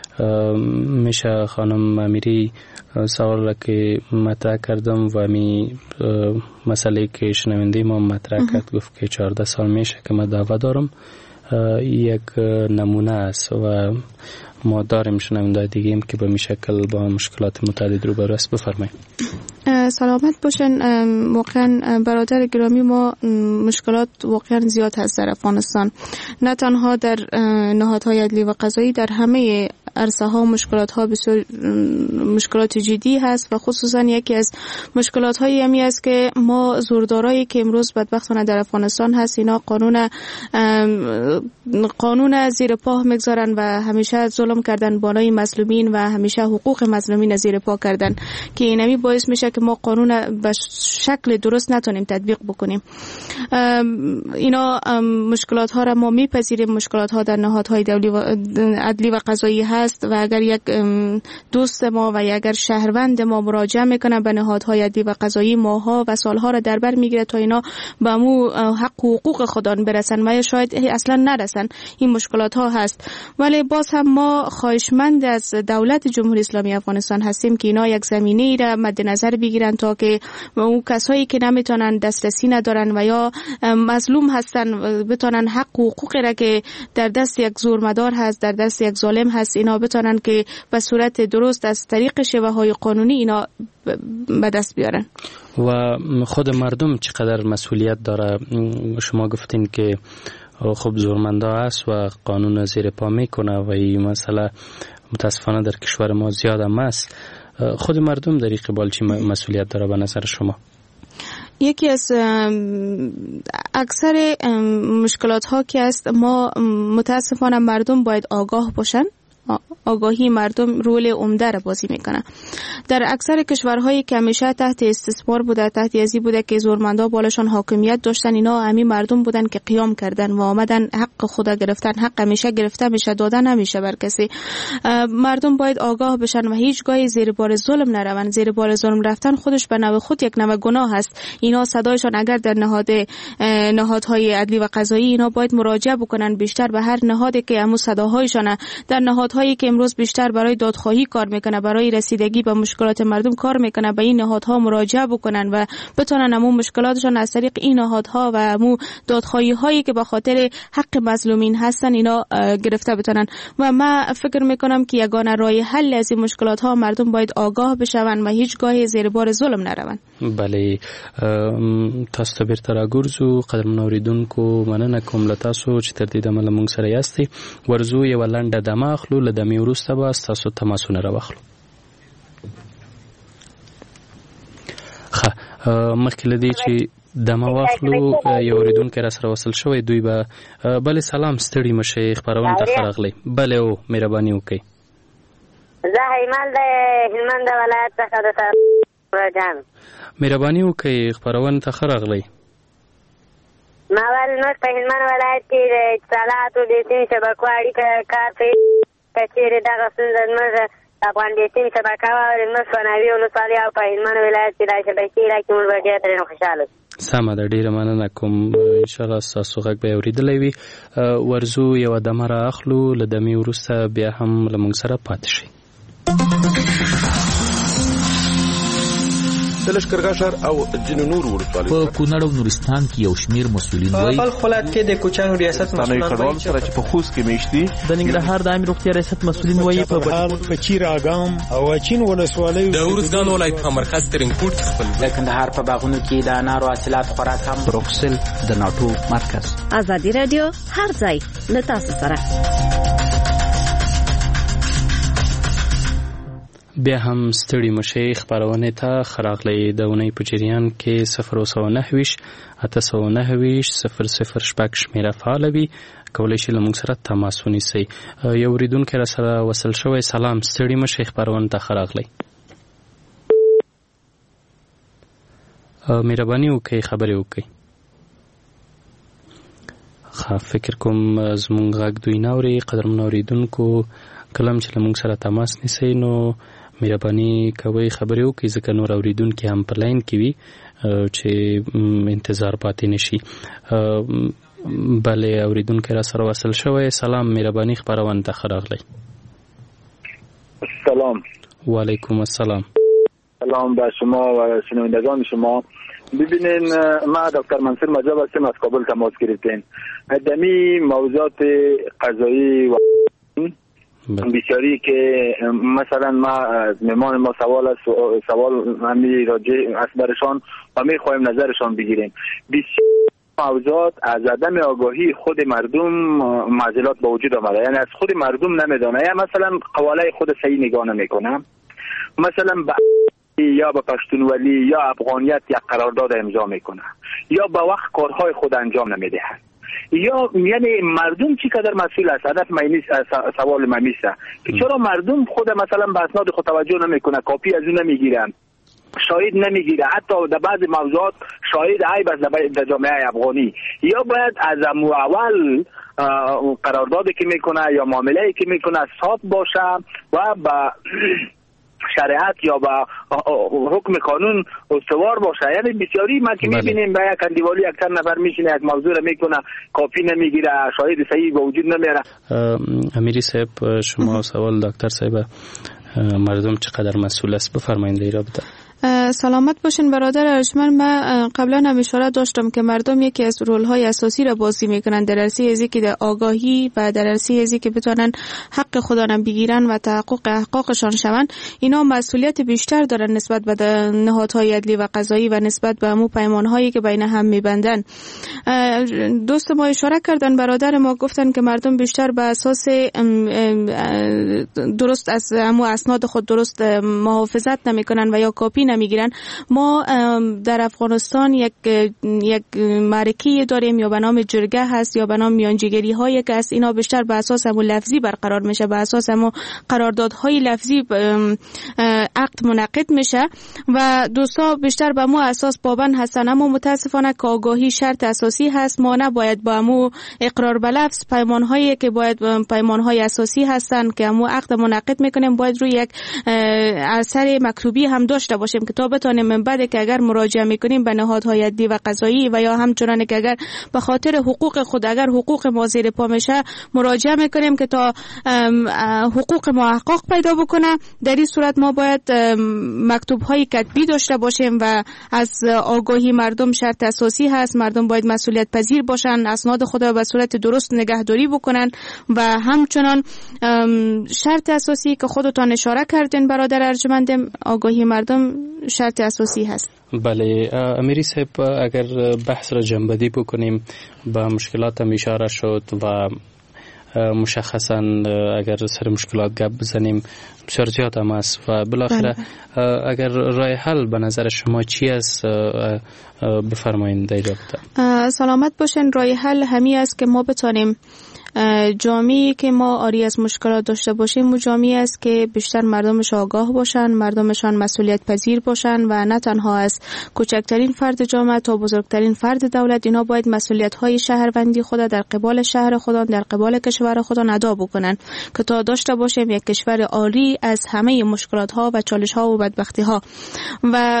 میشه خانم امیری سوال را که مطرح کردم و می مسئله که شنونده ما مطرح کرد، گفت که 14 سال میشه که من دعوه دارم. یک نمونه است و ما داریم شنونده دیگه ایم که به می شکل با مشکلات متعدد روبرو است. بفرمایید. سلامت باشن. واقعا برادر گرامی، ما مشکلات واقعا زیاد هست در افغانستان، نه تنها در نهادهای عدلی و قضایی، در همه عرصه ها مشکلات ها بسیار مشکلات جدی هست و خصوصا یکی از مشکلات هایی همی است که ما زوردارایی که امروز بدبختانه در افغانستان هست، اینا قانون زیر پا میگذارن و همیشه ظلم کردن بالای مظلومین و همیشه حقوق مظلومین زیر پا کردن که اینمی باعث میشه که ما قانون به شکل درست نتونیم تطبیق بکنیم. اینا مشکلات ها را ما میپذیریم. مشکلات ها در نهادهای عدلی و قضایی هست هست و اگر یک دوست ما و یا اگر شهروند ما مراجعه میکنه به نهادهای عدلی و قضایی ماها و سالها را در بر میگیره تا اینا به مو حق و حقوق خودان برسن و شاید اصلا نرسن. این مشکلات ها هست، ولی باز هم ما خواهشمند از دولت جمهوری اسلامی افغانستان هستیم که اینا یک زمینه را مد نظر بگیرن تا که اون کسایی که نمیتونن دسترسی ندارن و یا مظلوم هستن بتونن حق و حقوقی را که در دست یک زورمدار هست، در دست یک ظالم هست، اینا بتونن که به صورت درست از طریق شیوه‌های قانونی اینا به دست بیارن. و خود مردم چقدر مسئولیت داره؟ شما گفتین که خب زورمندا است و قانون زیر پا میکنه و این مسئله متاسفانه در کشور ما زیاد هم است. خود مردم در این قبال چی مسئولیت داره به نظر شما؟ یکی از اکثر مشکلات ها که است، ما متاسفانه مردم باید آگاه باشن. آگاهی مردم رول عمده را بازی میکنه. در اکثر کشورهایی که همیشه تحت استثمار بوده، تحت یزی بوده که زورمندا بالاشان حاکمیت داشتن، اینا همین مردم بودن که قیام کردن و آمدن حق خدا گرفتن. حق همیشه گرفته میشه، داده نمیشه بر کسی. مردم باید آگاه بشن و هیچگاه زیر بار ظلم نروند. زیر بار ظلم رفتن خودش به نوع خود یک نوع گناه است. اینا صدایشان اگر در نهادهای عدلی و قضایی اینا باید مراجعه بکنن بیشتر به هر نهادی که همون صداهایشان در نهادهایی که امروز بیشتر برای دادخواهی کار میکنه، برای رسیدگی به مشکلات مردم کار میکنه، به این نهادها مراجعه بکنن و بتونن همون مشکلاتشون از طریق این نهادها و همون دادخواهی هایی که به خاطر حق مظلومین هستن اینا گرفته بتونن. و من فکر میکنم که یگانه راه حل از این مشکلات ها مردم باید آگاه بشون و هیچگاه زیر بار ظلم نروند. بله، تاسو ته بیرته راګرځو. قدرمنو اوریدونکو مننه کوم له تاسو چې تر دې دمه له موږ سره یاستئ. ورځو یوه لنډه دمه اخلو، له دمې وروسته به ستاسو تماسونه راواخلو. ښه، مخکې له دې چې دمه واخلو یو اوریدونکی را سره وصل شوی، دوی به بله سلام، ستړي مشئ، خپرونې ته ښه راغلی. بله او مهرباني وکئ. زه هیمل د هلمند ولایت څخه د جان مهرباني وکئ، خپرونې ته ښه راغلی. ما ول نور په هلمند ولایت کې د اتصالاتو د سیم شبکو اړیکه کار کوي. که چیرې دغه ستونزه زموږ افغان د سیم شبکه وه زموږ په ناوې ولسوالۍ او په هلمند ولایت کې دا شبکې راکړي، موږ به ډېر ترې خوشحاله شو. سمه ده، ډېره مننه کوم. انشاءالله ستاسو غږ به یې اورېدلی وي. ورځو یوه دمه را اخلو، له دمې وروسته بیا هم له موږ سره پاتې شئ. د لښکرګاه او ځینو نورو ولسوالیو په کونړ او نورستان کې یو شمیر مسؤلین وایي په خپلات کې د کوچانو ریاست مسؤلین وایي چې په خوست کې میشتي د ننګرهار د عامه روغتیا ریاست مسؤلین وایي په بهار په چیر اګام او اچین ولسوالیو د ورزګان ولایت په مرکز ترنګپورټ خپل د کندهار په باغونو کې د انارو حاصلات خوراک هم بروکسل د ناټو مرکز. ازادي رادیو هر ځای له تاسو سره. بیا هم ستړي مشئ، خپرونې ته ښه راغلی. د اونۍ په جریان کې 029 829 00 شمیره فعاله وي، کولی شئ له موږ سره تماس ونیسئ. یو اورېدونکی را سره وصل شوی. سلام، ستړي مشئ، خپرونې ته ښه راغلی. مهرباني وکئ، خبرې وکئ. ښه، فکر کوم زموږ غږ دوی نه اوري. قدرمنو اورېدونکو، کله چې له موږ سره تماس نیسئ نو مهرباني کوئ خبرې وکړئ، ځکه نور اورېدونکي هم په لاین کې وي چې انتظار پاتې نشي. بله، اورېدونکی را سره وصل شوی. سلام، مهرباني خپرونې ته ښه راغلی. سلام. وعلیکم السلام. سلام به شما و شنوندگان شما. ببینین، ما دکتر منصور مجاب هستم، از کابل تماس گرفتیم. دمی موضوعات قضایی و بسیاری که مثلا ما از مهمان ما سوال همی راجع از برشان و می خواهیم نظرشان بگیریم. بسیاری موضوعات از عدم آگاهی خود مردم معضلات با وجود آمده، یعنی از خود مردم نمیدانه، یا مثلا قواله خود صحیح نگاه نمیکنه، مثلا یا به پشتونولی یا افغانیت یک قرارداد امضا میکنه، یا به وقت کارهای خود انجام نمیدهد، یا یعنی مردم چقدر مسئول است. هدف سوال من میشه که چرا مردم خود مثلا به اسناد خود توجه نمیکنه، کاپی از اون نمیگیرن، شاهد نمیگیره، حتی در بعض موضوعات شاهد عیب است در جامعه افغانی. یا باید از اول قراردادی که میکنه یا معامله‌ای که میکنه صاف باشه و با شریعت یا با حکم قانون استوار باشه. یعنی بسیاری ما که میبینیم به یک اندیوالی اکثر نفر میشینه یک موضوع رو میکنه، کاپی نمیگیره، شاهد صحیح به وجود نمیاره. امیری صاحب، شما سوال دکتر صاحب مردم چقدر مسئول است بفرمایید در رابطه. سلامت باشین برادر ارجمند. من قبلا هم اشاره داشتم که مردم یکی از رول‌های اساسی را بازی میکنن در عرصه ازی که در آگاهی و در عرصه ازی که بتونن حق خدا را بگیرن و تحقق حقوقشان شون. اینا مسئولیت بیشتر دارن نسبت به نهادهای عدلی و قضایی و نسبت به همون پیمانهایی که بین هم میبندن. دوست ما اشاره کردن، برادر ما گفتن که مردم بیشتر به اساس درست از همون اسناد خود درست محافظت نمیکنن و یا کاپی نمیگیرن. ما در افغانستان یک معرکه داریم یا به نام جرگه هست یا به نام میانجیگری هایی که است. اینا بیشتر به اساس همون لفظی برقرار میشه، به اساس همون قراردادهای لفظی عقد منعقد میشه و دوستا بیشتر به مو اساس پابند هستن. اما متاسفانه که آگاهی شرط اساسی هست، ما نباید با مو اقرار به لفظ پیمانهایی که باید پیمانهای اساسی هستن که مو عقد منعقد میکنیم باید روی یک اثر مکتوبی هم داشته باشیم که تا بتونیم من بعد که اگر مراجعه میکنیم به نهادهای عدلی و قضایی و یا همچنان که اگر به خاطر حقوق خود اگر حقوق ما زیر پا میشه مراجعه میکنیم که تا حقوق ما احقاق پیدا بکنه. در این صورت ما باید مکتوب های کتبی داشته باشیم و از آگاهی مردم شرط اساسی هست. مردم باید مسئولیت پذیر باشن، اسناد خود را به صورت درست نگهداری بکنن و همچنان شرط اساسی که خودتان اشاره کردین برادر ارجمند، آگاهی مردم شرط اساسی هست. بله امیری صاحب، اگر بحث را جنبندی بکنیم به مشکلات هم اشاره شد و مشخصا اگر سر مشکلات گپ بزنیم بسیار زیاد هم است و بالاخره اگر راه حل به نظر شما چی است بفرمایید در رابطه. سلامت باشین. راه حل همین است که ما بتانیم جامعه‌ای که ما آری از مشکلات داشته باشیم و جامعه‌ای است که بیشتر مردمش آگاه باشن، مردمشان مسئولیت پذیر باشن و نه تنها از کوچکترین فرد جامعه تا بزرگترین فرد دولت اینا باید مسئولیت‌های شهروندی خود در قبال شهر خودان در قبال کشور خودان ادا بکنن که تا داشته باشیم یک کشور عالی از همه مشکلات‌ها و چالش‌ها و بدبختی‌ها. و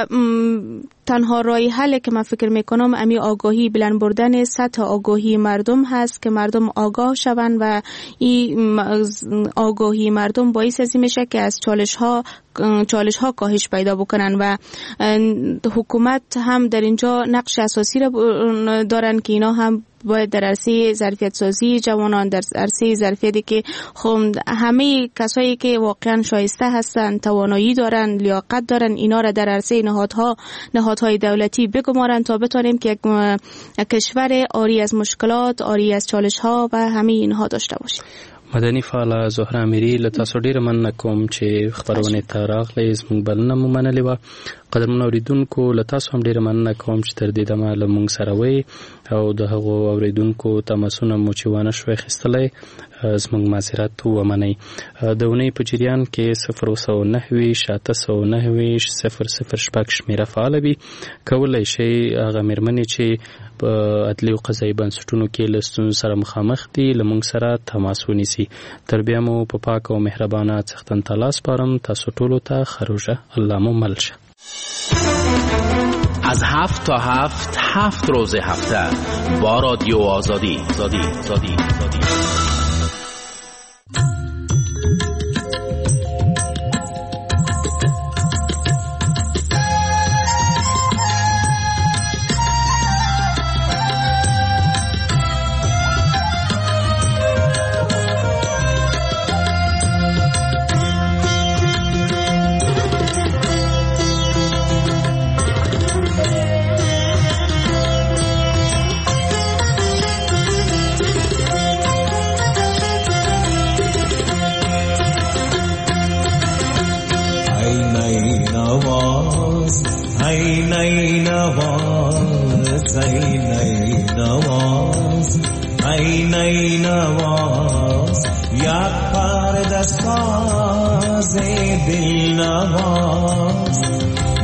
تنها راه حل که من فکر میکنم امی آگاهی، بلند بردن سطح آگاهی مردم هست که مردم آگاه شوند و این آگاهی مردم باعث از این میشه که از چالش ها کاهش پیدا بکنن و حکومت هم در اینجا نقش اساسی را دارن که اینا هم باید در عرصه ظرفیت سازی جوانان، در عرصه ظرفیتی که همه کسایی که واقعا شایسته هستن، توانایی دارن، لیاقت دارن، اینا را در عرصه نهادهای دولتی بگمارن تا بتونیم که یک کشور عاری از مشکلات، عاری از چالش ها و همه اینها داشته باشیم. مدني فعاله زهره امیری له تاسو ډیره مننه کوم چې خبرونه ته راغلې، زموږ بلنه مو منلې وه. قدرمنو اوریدونکو له تاسو هم ډیره مننه کوم چې تر دې دمه له موږ سره وئ او د هغو اوریدونکو تماسونه مو چې ونه شوی اخیستلی زموږ معذرت ومنئ. د اونۍ په جریان کې 009-809-006 شمیره فعاله وي. کولی شئ هغه مېرمنې چې په عدلي او قضایي بنسټونو کې له ستونزو سره مخامخ دي له موږ سره تماس ونیسي. تر بیا مو په پاک او مهربانه څښتن ته لاس سپارم. تاسو ټولو ته ښه روژه. الله مو مل شه. از 7 تا 7 روز هفته با رادیو آزادی.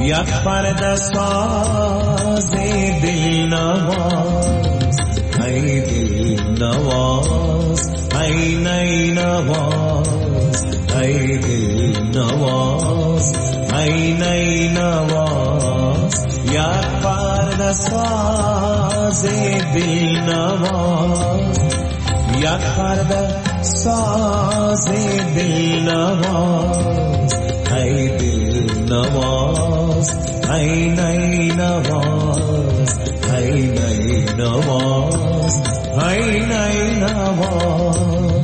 یک پرده ساز دل نواز ای دل نواز ای نی نواز ای دل نواز ای نی نواز یک پرده ساز دل نواز یک پرده ساز دل نواز ای دل نواز ای نی نواز ای نی نواز ای نی نواز